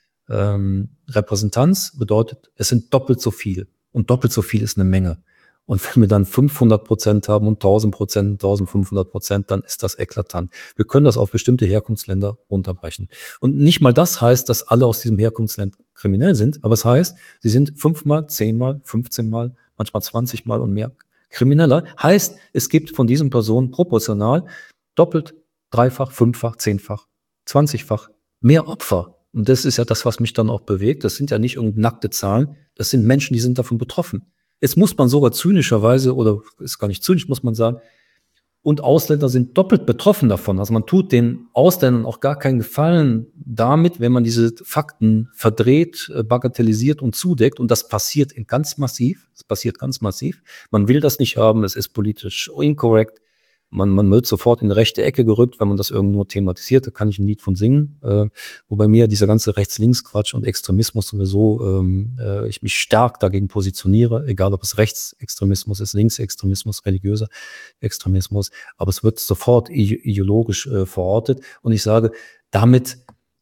ähm, Repräsentanz bedeutet, es sind doppelt so viel. Und doppelt so viel ist eine Menge. Und wenn wir dann fünfhundert Prozent haben und tausend Prozent, eintausendfünfhundert Prozent, dann ist das eklatant. Wir können das auf bestimmte Herkunftsländer runterbrechen. Und nicht mal das heißt, dass alle aus diesem Herkunftsland kriminell sind, aber es heißt, sie sind fünfmal, zehnmal, fünfzehnmal, manchmal zwanzigmal und mehr krimineller. Heißt, es gibt von diesen Personen proportional doppelt, dreifach, fünffach, zehnfach, zwanzigfach mehr Opfer. Und das ist ja das, was mich dann auch bewegt. Das sind ja nicht irgendeine nackte Zahlen, das sind Menschen, die sind davon betroffen. Jetzt muss man sogar zynischerweise, oder ist gar nicht zynisch, muss man sagen, und Ausländer sind doppelt betroffen davon. Also man tut den Ausländern auch gar keinen Gefallen damit, wenn man diese Fakten verdreht, bagatellisiert und zudeckt. Und das passiert ganz massiv. Das passiert ganz massiv. Man will das nicht haben, es ist politisch inkorrekt. Man, man wird sofort in die rechte Ecke gerückt, wenn man das irgendwo thematisiert. Da kann ich ein Lied von singen. Äh, wobei mir dieser ganze Rechts-Links-Quatsch und Extremismus sowieso, ähm, äh, ich mich stark dagegen positioniere, egal ob es Rechtsextremismus ist, Linksextremismus, religiöser Extremismus. Aber es wird sofort ideologisch äh, verortet. Und ich sage, damit,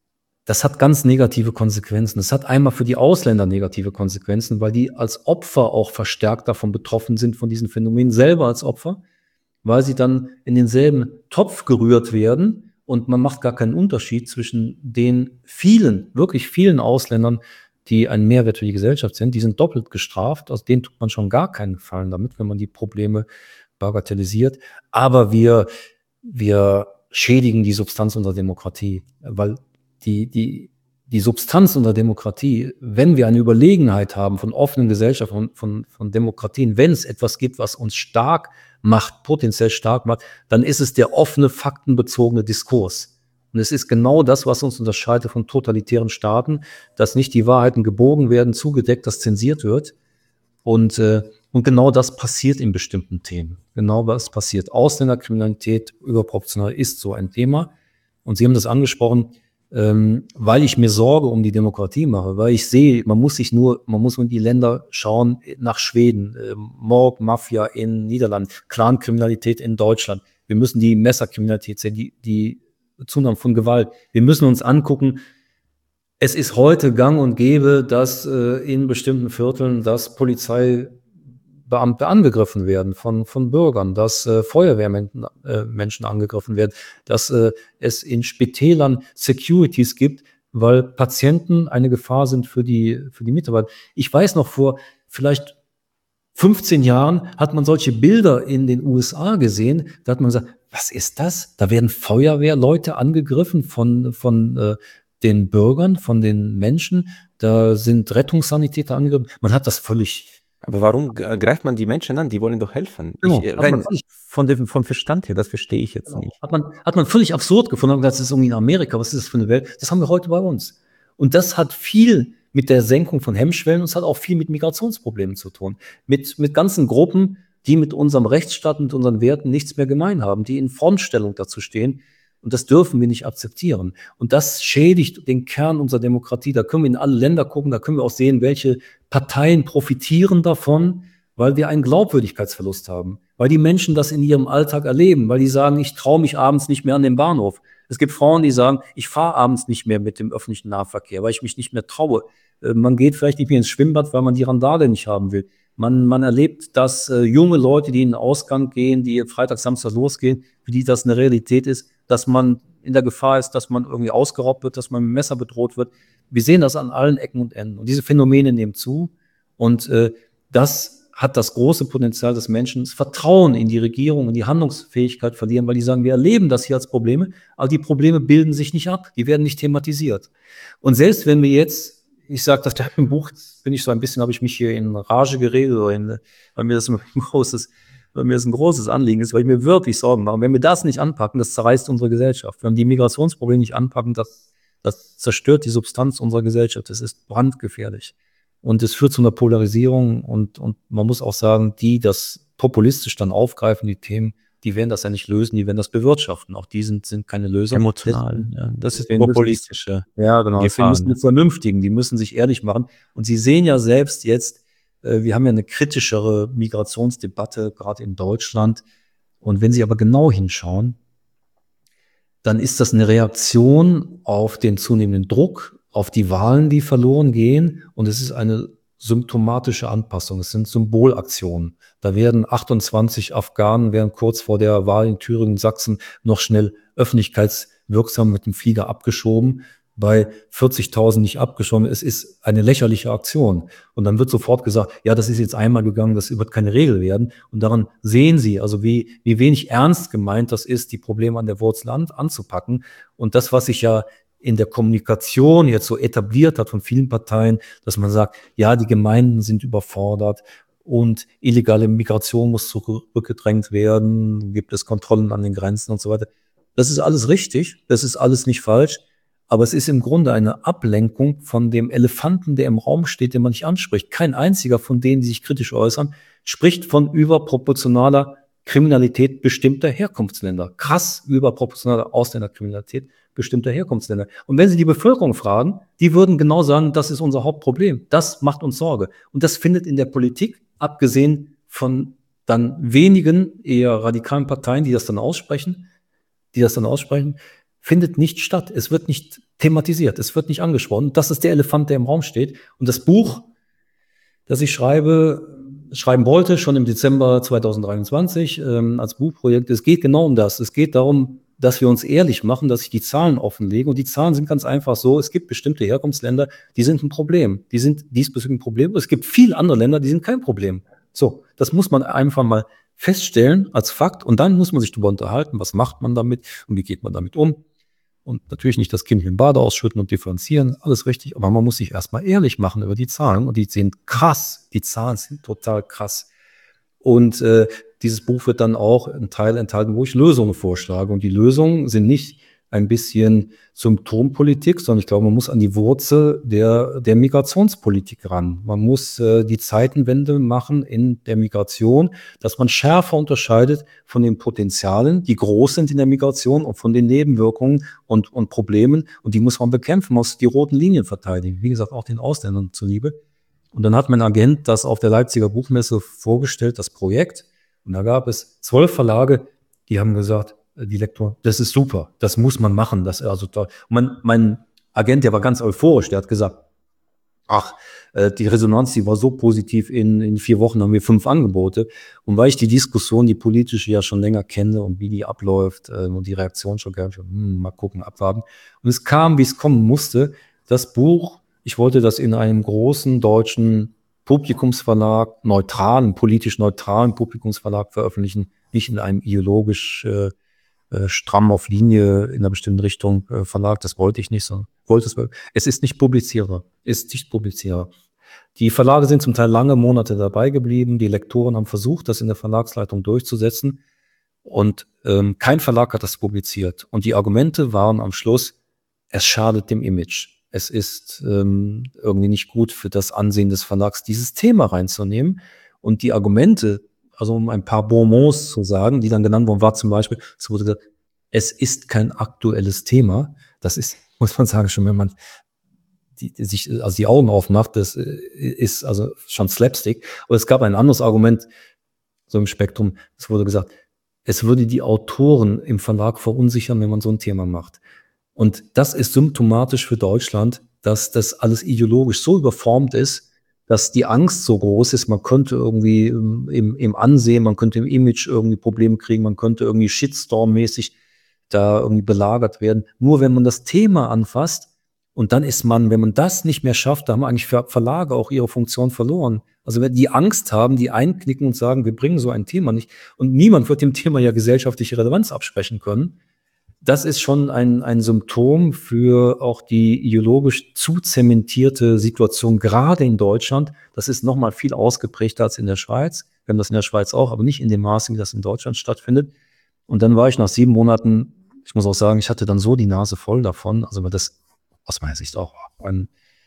das hat ganz negative Konsequenzen. Das hat einmal für die Ausländer negative Konsequenzen, weil die als Opfer auch verstärkt davon betroffen sind, von diesen Phänomenen, selber als Opfer, weil sie dann in denselben Topf gerührt werden und man macht gar keinen Unterschied zwischen den vielen, wirklich vielen Ausländern, die ein Mehrwert für die Gesellschaft sind. Die sind doppelt gestraft, aus denen tut man schon gar keinen Gefallen damit, wenn man die Probleme bagatellisiert. Aber wir, wir schädigen die Substanz unserer Demokratie, weil die, die, die Substanz unserer Demokratie, wenn wir eine Überlegenheit haben von offenen Gesellschaften, von, von, von Demokratien, wenn es etwas gibt, was uns stark macht, potenziell stark macht, dann ist es der offene, faktenbezogene Diskurs. Und es ist genau das, was uns unterscheidet von totalitären Staaten, dass nicht die Wahrheiten gebogen werden, zugedeckt, dass zensiert wird. Und, äh, und genau das passiert in bestimmten Themen. Genau das passiert. Ausländerkriminalität überproportional ist so ein Thema. Und Sie haben das angesprochen, ähm, weil ich mir Sorge um die Demokratie mache, weil ich sehe, man muss sich nur, man muss in die Länder schauen, nach Schweden, äh, Morg, Mafia in Niederlanden, Clankriminalität in Deutschland. Wir müssen die Messerkriminalität sehen, die, die Zunahme von Gewalt. Wir müssen uns angucken, es ist heute gang und gäbe, dass äh, in bestimmten Vierteln, dass Polizeibeamte angegriffen werden von, von Bürgern, dass äh, Feuerwehrmenschen äh, Menschen angegriffen werden, dass äh, es in Spitälern Securities gibt, weil Patienten eine Gefahr sind für die, für die Mitarbeiter. Ich weiß noch, vor vielleicht fünfzehn Jahren hat man solche Bilder in den U S A gesehen, da hat man gesagt, was ist das? Da werden Feuerwehrleute angegriffen von, von äh, den Bürgern, von den Menschen, da sind Rettungssanitäter angegriffen. Man hat das völlig... Aber warum g- greift man die Menschen an? Die wollen doch helfen. Genau, Ich, äh, hat man rein völlig- von dem, vom Verstand her, das verstehe ich jetzt nicht. Hat man, hat man völlig absurd gefunden. Das ist irgendwie in Amerika, was ist das für eine Welt? Das haben wir heute bei uns. Und das hat viel mit der Senkung von Hemmschwellen und es hat auch viel mit Migrationsproblemen zu tun. Mit, mit ganzen Gruppen, die mit unserem Rechtsstaat, mit unseren Werten nichts mehr gemein haben, die in Frontstellung dazu stehen. Und das dürfen wir nicht akzeptieren. Und das schädigt den Kern unserer Demokratie. Da können wir in alle Länder gucken, da können wir auch sehen, welche Parteien profitieren davon, weil wir einen Glaubwürdigkeitsverlust haben. Weil die Menschen das in ihrem Alltag erleben, weil die sagen, ich traue mich abends nicht mehr an den Bahnhof. Es gibt Frauen, die sagen, ich fahre abends nicht mehr mit dem öffentlichen Nahverkehr, weil ich mich nicht mehr traue. Man geht vielleicht nicht mehr ins Schwimmbad, weil man die Randale nicht haben will. Man, man erlebt, dass äh, junge Leute, die in den Ausgang gehen, die Freitag, Samstag losgehen, für die das eine Realität ist, dass man in der Gefahr ist, dass man irgendwie ausgeraubt wird, dass man mit dem Messer bedroht wird. Wir sehen das an allen Ecken und Enden. Und diese Phänomene nehmen zu. Und äh, das hat das große Potenzial des Menschen, das Vertrauen in die Regierung, in die Handlungsfähigkeit verlieren, weil die sagen, wir erleben das hier als Probleme, aber die Probleme bilden sich nicht ab, die werden nicht thematisiert. Und selbst wenn wir jetzt, ich sage das im Buch, bin ich so ein bisschen, habe ich mich hier in Rage geredet, oder in, weil mir das ein großes, weil mir das ein großes Anliegen ist, weil ich mir wirklich Sorgen mache. Wenn wir das nicht anpacken, das zerreißt unsere Gesellschaft. Wenn wir die Migrationsprobleme nicht anpacken, das, das zerstört die Substanz unserer Gesellschaft. Das ist brandgefährlich. Und es führt zu einer Polarisierung. Und, und man muss auch sagen, die das populistisch dann aufgreifen, die Themen, die werden das ja nicht lösen, die werden das bewirtschaften. Auch die sind, sind keine Lösung. Emotional, ja. Das ist Deswegen populistische. Ja, genau. Deswegen müssen die Vernünftigen, die müssen sich ehrlich machen. Und Sie sehen ja selbst jetzt, äh, wir haben ja eine kritischere Migrationsdebatte, gerade in Deutschland. Und wenn Sie aber genau hinschauen, dann ist das eine Reaktion auf den zunehmenden Druck, auf die Wahlen, die verloren gehen. Und es ist eine symptomatische Anpassung. Es sind Symbolaktionen. Da werden achtundzwanzig Afghanen, werden kurz vor der Wahl in Thüringen, Sachsen noch schnell öffentlichkeitswirksam mit dem Flieger abgeschoben. Bei vierzigtausend nicht abgeschoben. Es ist eine lächerliche Aktion. Und dann wird sofort gesagt, ja, das ist jetzt einmal gegangen, das wird keine Regel werden. Und daran sehen Sie, also wie, wie wenig ernst gemeint das ist, die Probleme an der Wurzel an, anzupacken. Und das, was sich ja in der Kommunikation jetzt so etabliert hat von vielen Parteien, dass man sagt, ja, die Gemeinden sind überfordert und illegale Migration muss zurückgedrängt werden, gibt es Kontrollen an den Grenzen und so weiter. Das ist alles richtig, das ist alles nicht falsch, aber es ist im Grunde eine Ablenkung von dem Elefanten, der im Raum steht, den man nicht anspricht. Kein einziger von denen, die sich kritisch äußern, spricht von überproportionaler Kriminalität bestimmter Herkunftsländer. Krass überproportionale Ausländerkriminalität bestimmter Herkunftsländer. Und wenn Sie die Bevölkerung fragen, die würden genau sagen, das ist unser Hauptproblem. Das macht uns Sorge. Und das findet in der Politik, abgesehen von dann wenigen eher radikalen Parteien, die das dann aussprechen, die das dann aussprechen, findet nicht statt. Es wird nicht thematisiert. Es wird nicht angesprochen. Das ist der Elefant, der im Raum steht. Und das Buch, das ich schreibe, schreiben wollte, schon im Dezember zweitausenddreiundzwanzig ähm, als Buchprojekt. Es geht genau um das. Es geht darum, dass wir uns ehrlich machen, dass ich die Zahlen offenlege. Und die Zahlen sind ganz einfach so, es gibt bestimmte Herkunftsländer, die sind ein Problem. Die sind diesbezüglich ein Problem. Es gibt viele andere Länder, die sind kein Problem. So, das muss man einfach mal feststellen als Fakt. Und dann muss man sich darüber unterhalten, was macht man damit und wie geht man damit um. Und natürlich nicht das Kind mit dem Bade ausschütten und differenzieren, alles richtig. Aber man muss sich erstmal ehrlich machen über die Zahlen. Und die sind krass. Die Zahlen sind total krass. Und äh, dieses Buch wird dann auch einen Teil enthalten, wo ich Lösungen vorschlage. Und die Lösungen sind nicht ein bisschen Symptompolitik, sondern ich glaube, man muss an die Wurzel der, der Migrationspolitik ran. Man muss äh, die Zeitenwende machen in der Migration, dass man schärfer unterscheidet von den Potenzialen, die groß sind in der Migration und von den Nebenwirkungen und, und Problemen. Und die muss man bekämpfen, man muss die roten Linien verteidigen. Wie gesagt, auch den Ausländern zuliebe. Und dann hat mein Agent das auf der Leipziger Buchmesse vorgestellt, das Projekt. Und da gab es zwölf Verlage, die haben gesagt, die Lektoren, das ist super, das muss man machen. Das, also da, und mein, mein Agent, der war ganz euphorisch, der hat gesagt, ach, äh, die Resonanz, die war so positiv, in, in vier Wochen haben wir fünf Angebote. Und weil ich die Diskussion, die politische ja schon länger kenne und wie die abläuft äh, und die Reaktion schon gab, hm, mal gucken, abwarten. Und es kam, wie es kommen musste, das Buch, ich wollte das in einem großen deutschen Publikumsverlag, neutralen, politisch neutralen Publikumsverlag veröffentlichen, nicht in einem ideologisch äh, äh, stramm auf Linie in einer bestimmten Richtung äh, Verlag. Das wollte ich nicht, sondern wollte es. Es ist nicht publizierbar, ist nicht publizierbar. Die Verlage sind zum Teil lange Monate dabei geblieben. Die Lektoren haben versucht, das in der Verlagsleitung durchzusetzen. Und ähm, kein Verlag hat das publiziert. Und die Argumente waren am Schluss, es schadet dem Image. Es ist ähm, irgendwie nicht gut für das Ansehen des Verlags, dieses Thema reinzunehmen. Und die Argumente also um ein paar Bonmots zu sagen, die dann genannt wurden, war zum Beispiel, es wurde gesagt, es ist kein aktuelles Thema. Das ist, muss man sagen, schon wenn man die, die sich also die Augen aufmacht, das ist also schon Slapstick. Aber es gab ein anderes Argument, so im Spektrum, es wurde gesagt, es würde die Autoren im Verlag verunsichern, wenn man so ein Thema macht. Und das ist symptomatisch für Deutschland, dass das alles ideologisch so überformt ist, dass die Angst so groß ist, man könnte irgendwie im, im Ansehen, man könnte im Image irgendwie Probleme kriegen, man könnte irgendwie Shitstorm-mäßig da irgendwie belagert werden. Nur wenn man das Thema anfasst, und dann ist man, wenn man das nicht mehr schafft, da haben eigentlich Verlage auch ihre Funktion verloren. Also wenn die Angst haben, die einknicken und sagen, wir bringen so ein Thema nicht. Und niemand wird dem Thema ja gesellschaftliche Relevanz absprechen können. Das ist schon ein, ein Symptom für auch die ideologisch zu zementierte Situation, gerade in Deutschland. Das ist nochmal viel ausgeprägter als in der Schweiz. Wir haben das in der Schweiz auch, aber nicht in dem Maße, wie das in Deutschland stattfindet. Und dann war ich nach sieben Monaten, ich muss auch sagen, ich hatte dann so die Nase voll davon, also das aus meiner Sicht auch ein,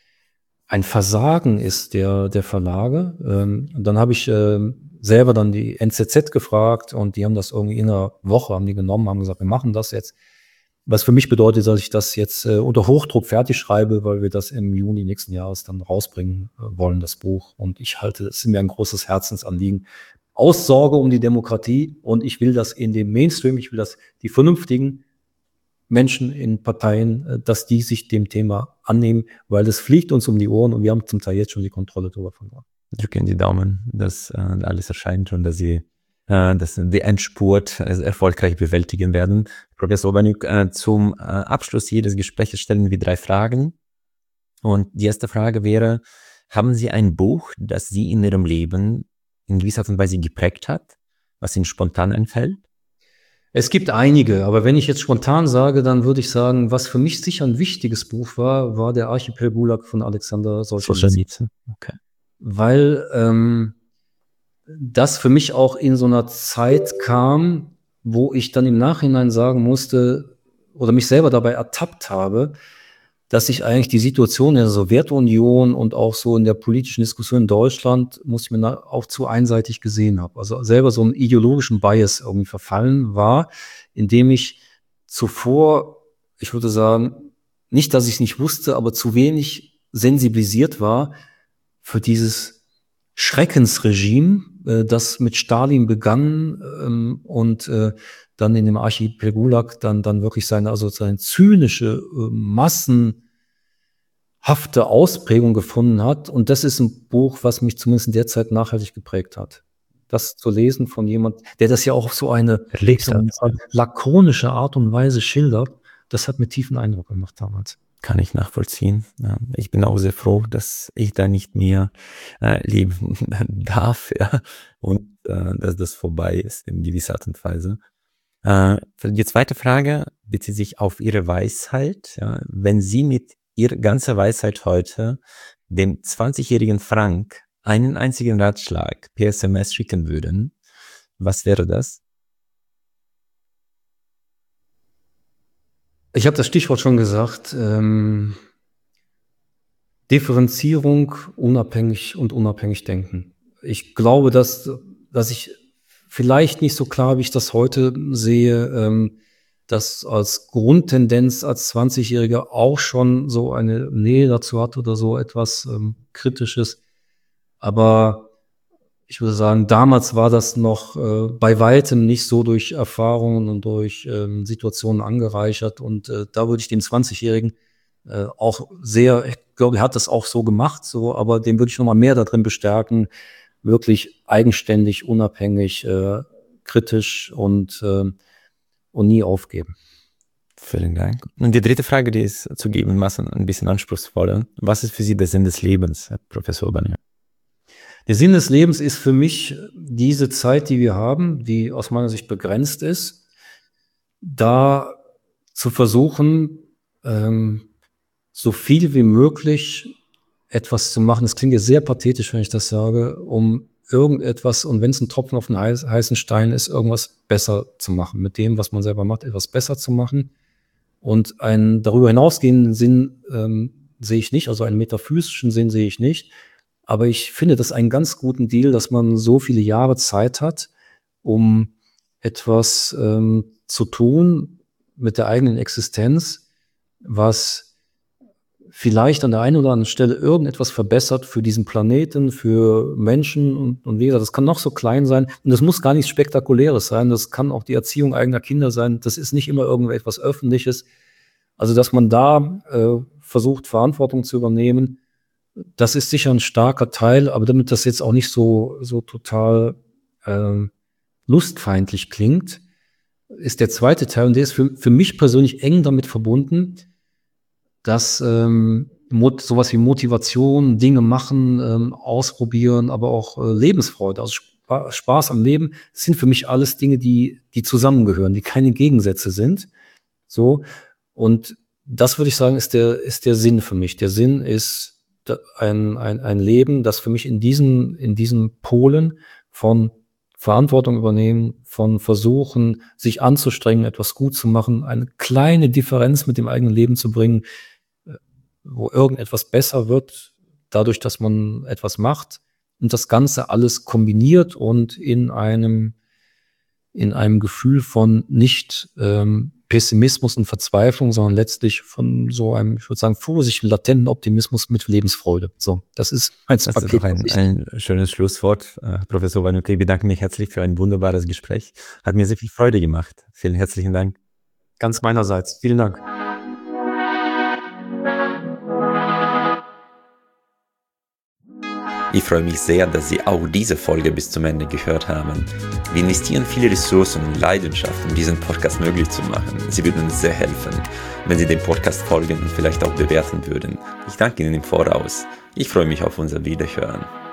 ein Versagen ist der, der Verlage. Ähm, und dann habe ich ähm, selber dann die N Z Z gefragt und die haben das irgendwie in einer Woche haben die genommen, haben gesagt, wir machen das jetzt. Was für mich bedeutet, dass ich das jetzt äh, unter Hochdruck fertig schreibe, weil wir das im Juni nächsten Jahres dann rausbringen äh, wollen, das Buch. Und ich halte, das ist mir ein großes Herzensanliegen. Aus Sorge um die Demokratie, und ich will das in dem Mainstream, ich will, dass die vernünftigen Menschen in Parteien, dass die sich dem Thema annehmen, weil das fliegt uns um die Ohren und wir haben zum Teil jetzt schon die Kontrolle darüber verloren. Drücken die Daumen, dass äh, alles erscheint und dass sie äh, dass die Endspurt äh, erfolgreich bewältigen werden. Professor Urbaniuk, äh, zum äh, Abschluss jedes Gesprächs stellen wir drei Fragen. Und die erste Frage wäre, haben Sie ein Buch, das Sie in Ihrem Leben in gewisser Art und Weise geprägt hat, was Ihnen spontan einfällt? Es gibt einige, aber wenn ich jetzt spontan sage, dann würde ich sagen, was für mich sicher ein wichtiges Buch war, war der Archipel Gulag von Alexander Solzhenitsyn. Okay. Weil ähm, das für mich auch in so einer Zeit kam, wo ich dann im Nachhinein sagen musste oder mich selber dabei ertappt habe, dass ich eigentlich die Situation in der Sowjetunion und auch so in der politischen Diskussion in Deutschland, muss ich mir auch zu einseitig gesehen habe. Also selber so einen ideologischen Bias irgendwie verfallen war, indem ich zuvor, ich würde sagen, nicht, dass ich es nicht wusste, aber zu wenig sensibilisiert war für dieses Schreckensregime, äh, das mit Stalin begann ähm, und äh, dann in dem Archipel Gulag dann, dann wirklich seine, also seine zynische, äh, massenhafte Ausprägung gefunden hat. Und das ist ein Buch, was mich zumindest in der Zeit nachhaltig geprägt hat. Das zu lesen von jemand, der das ja auch auf so eine Erlebt hat, so eine lakonische Art und Weise schildert, das hat mir tiefen Eindruck gemacht damals. Kann ich nachvollziehen. Ja, ich bin auch sehr froh, dass ich da nicht mehr äh, leben darf, ja, und äh, dass das vorbei ist in gewisser Art und Weise. Äh, die zweite Frage bezieht sich auf Ihre Weisheit. Ja. Wenn Sie mit Ihrer ganzen Weisheit heute dem zwanzigjährigen Frank einen einzigen Ratschlag per S M S schicken würden, was wäre das? Ich habe das Stichwort schon gesagt. Ähm, Differenzierung, unabhängig und unabhängig denken. Ich glaube, dass, dass ich vielleicht nicht so klar, wie ich das heute sehe, ähm, das als Grundtendenz als zwanzigjähriger auch schon so eine Nähe dazu hat oder so etwas ähm, Kritisches. Aber ich würde sagen, damals war das noch äh, bei weitem nicht so durch Erfahrungen und durch ähm, Situationen angereichert. Und äh, da würde ich den zwanzigjährigen äh, auch sehr, ich glaube, er hat das auch so gemacht, so, aber den würde ich noch mal mehr darin bestärken, wirklich eigenständig, unabhängig, äh, kritisch und, äh, und nie aufgeben. Vielen Dank. Und die dritte Frage, die ist zugegebenermaßen ein bisschen anspruchsvoller. Was ist für Sie der Sinn des Lebens, Herr Professor Urbaniuk? Der Sinn des Lebens ist für mich diese Zeit, die wir haben, die aus meiner Sicht begrenzt ist, da zu versuchen, ähm, so viel wie möglich etwas zu machen. Das klingt jetzt sehr pathetisch, wenn ich das sage, um irgendetwas, und wenn es ein Tropfen auf einen heiß, heißen Stein ist, irgendwas besser zu machen. Mit dem, was man selber macht, etwas besser zu machen. Und einen darüber hinausgehenden Sinn ähm, sehe ich nicht, also einen metaphysischen Sinn sehe ich nicht. Aber ich finde das einen ganz guten Deal, dass man so viele Jahre Zeit hat, um etwas ähm, zu tun mit der eigenen Existenz, was vielleicht an der einen oder anderen Stelle irgendetwas verbessert für diesen Planeten, für Menschen und, und wie gesagt, das kann noch so klein sein und das muss gar nichts Spektakuläres sein, das kann auch die Erziehung eigener Kinder sein, das ist nicht immer irgendetwas Öffentliches. Also, dass man da äh, versucht, Verantwortung zu übernehmen, das ist sicher ein starker Teil, aber damit das jetzt auch nicht so, so total äh, lustfeindlich klingt, ist der zweite Teil, und der ist für, für mich persönlich eng damit verbunden, dass ähm, sowas wie Motivation, Dinge machen, ähm, ausprobieren, aber auch äh, Lebensfreude, also Sp- Spaß am Leben, das sind für mich alles Dinge, die, die zusammengehören, die keine Gegensätze sind. So. Und das würde ich sagen, ist der, ist der Sinn für mich. Der Sinn ist ein, ein, ein Leben, das für mich in diesen, in diesen Polen von Verantwortung übernehmen, von Versuchen, sich anzustrengen, etwas gut zu machen, eine kleine Differenz mit dem eigenen Leben zu bringen, wo irgendetwas besser wird, dadurch, dass man etwas macht und das Ganze alles kombiniert und in einem, in einem Gefühl von nicht ähm, Pessimismus und Verzweiflung, sondern letztlich von so einem, ich würde sagen, vorsichtigen, latenten Optimismus mit Lebensfreude. So, das ist mein Das ist doch ein, ein schönes Schlusswort. Äh, Professor Vanucchi, ich bedanke mich herzlich für ein wunderbares Gespräch. Hat mir sehr viel Freude gemacht. Vielen herzlichen Dank. Ganz meinerseits. Vielen Dank. Ich freue mich sehr, dass Sie auch diese Folge bis zum Ende gehört haben. Wir investieren viele Ressourcen und Leidenschaft, um diesen Podcast möglich zu machen. Sie würden uns sehr helfen, wenn Sie dem Podcast folgen und vielleicht auch bewerten würden. Ich danke Ihnen im Voraus. Ich freue mich auf unser Wiederhören.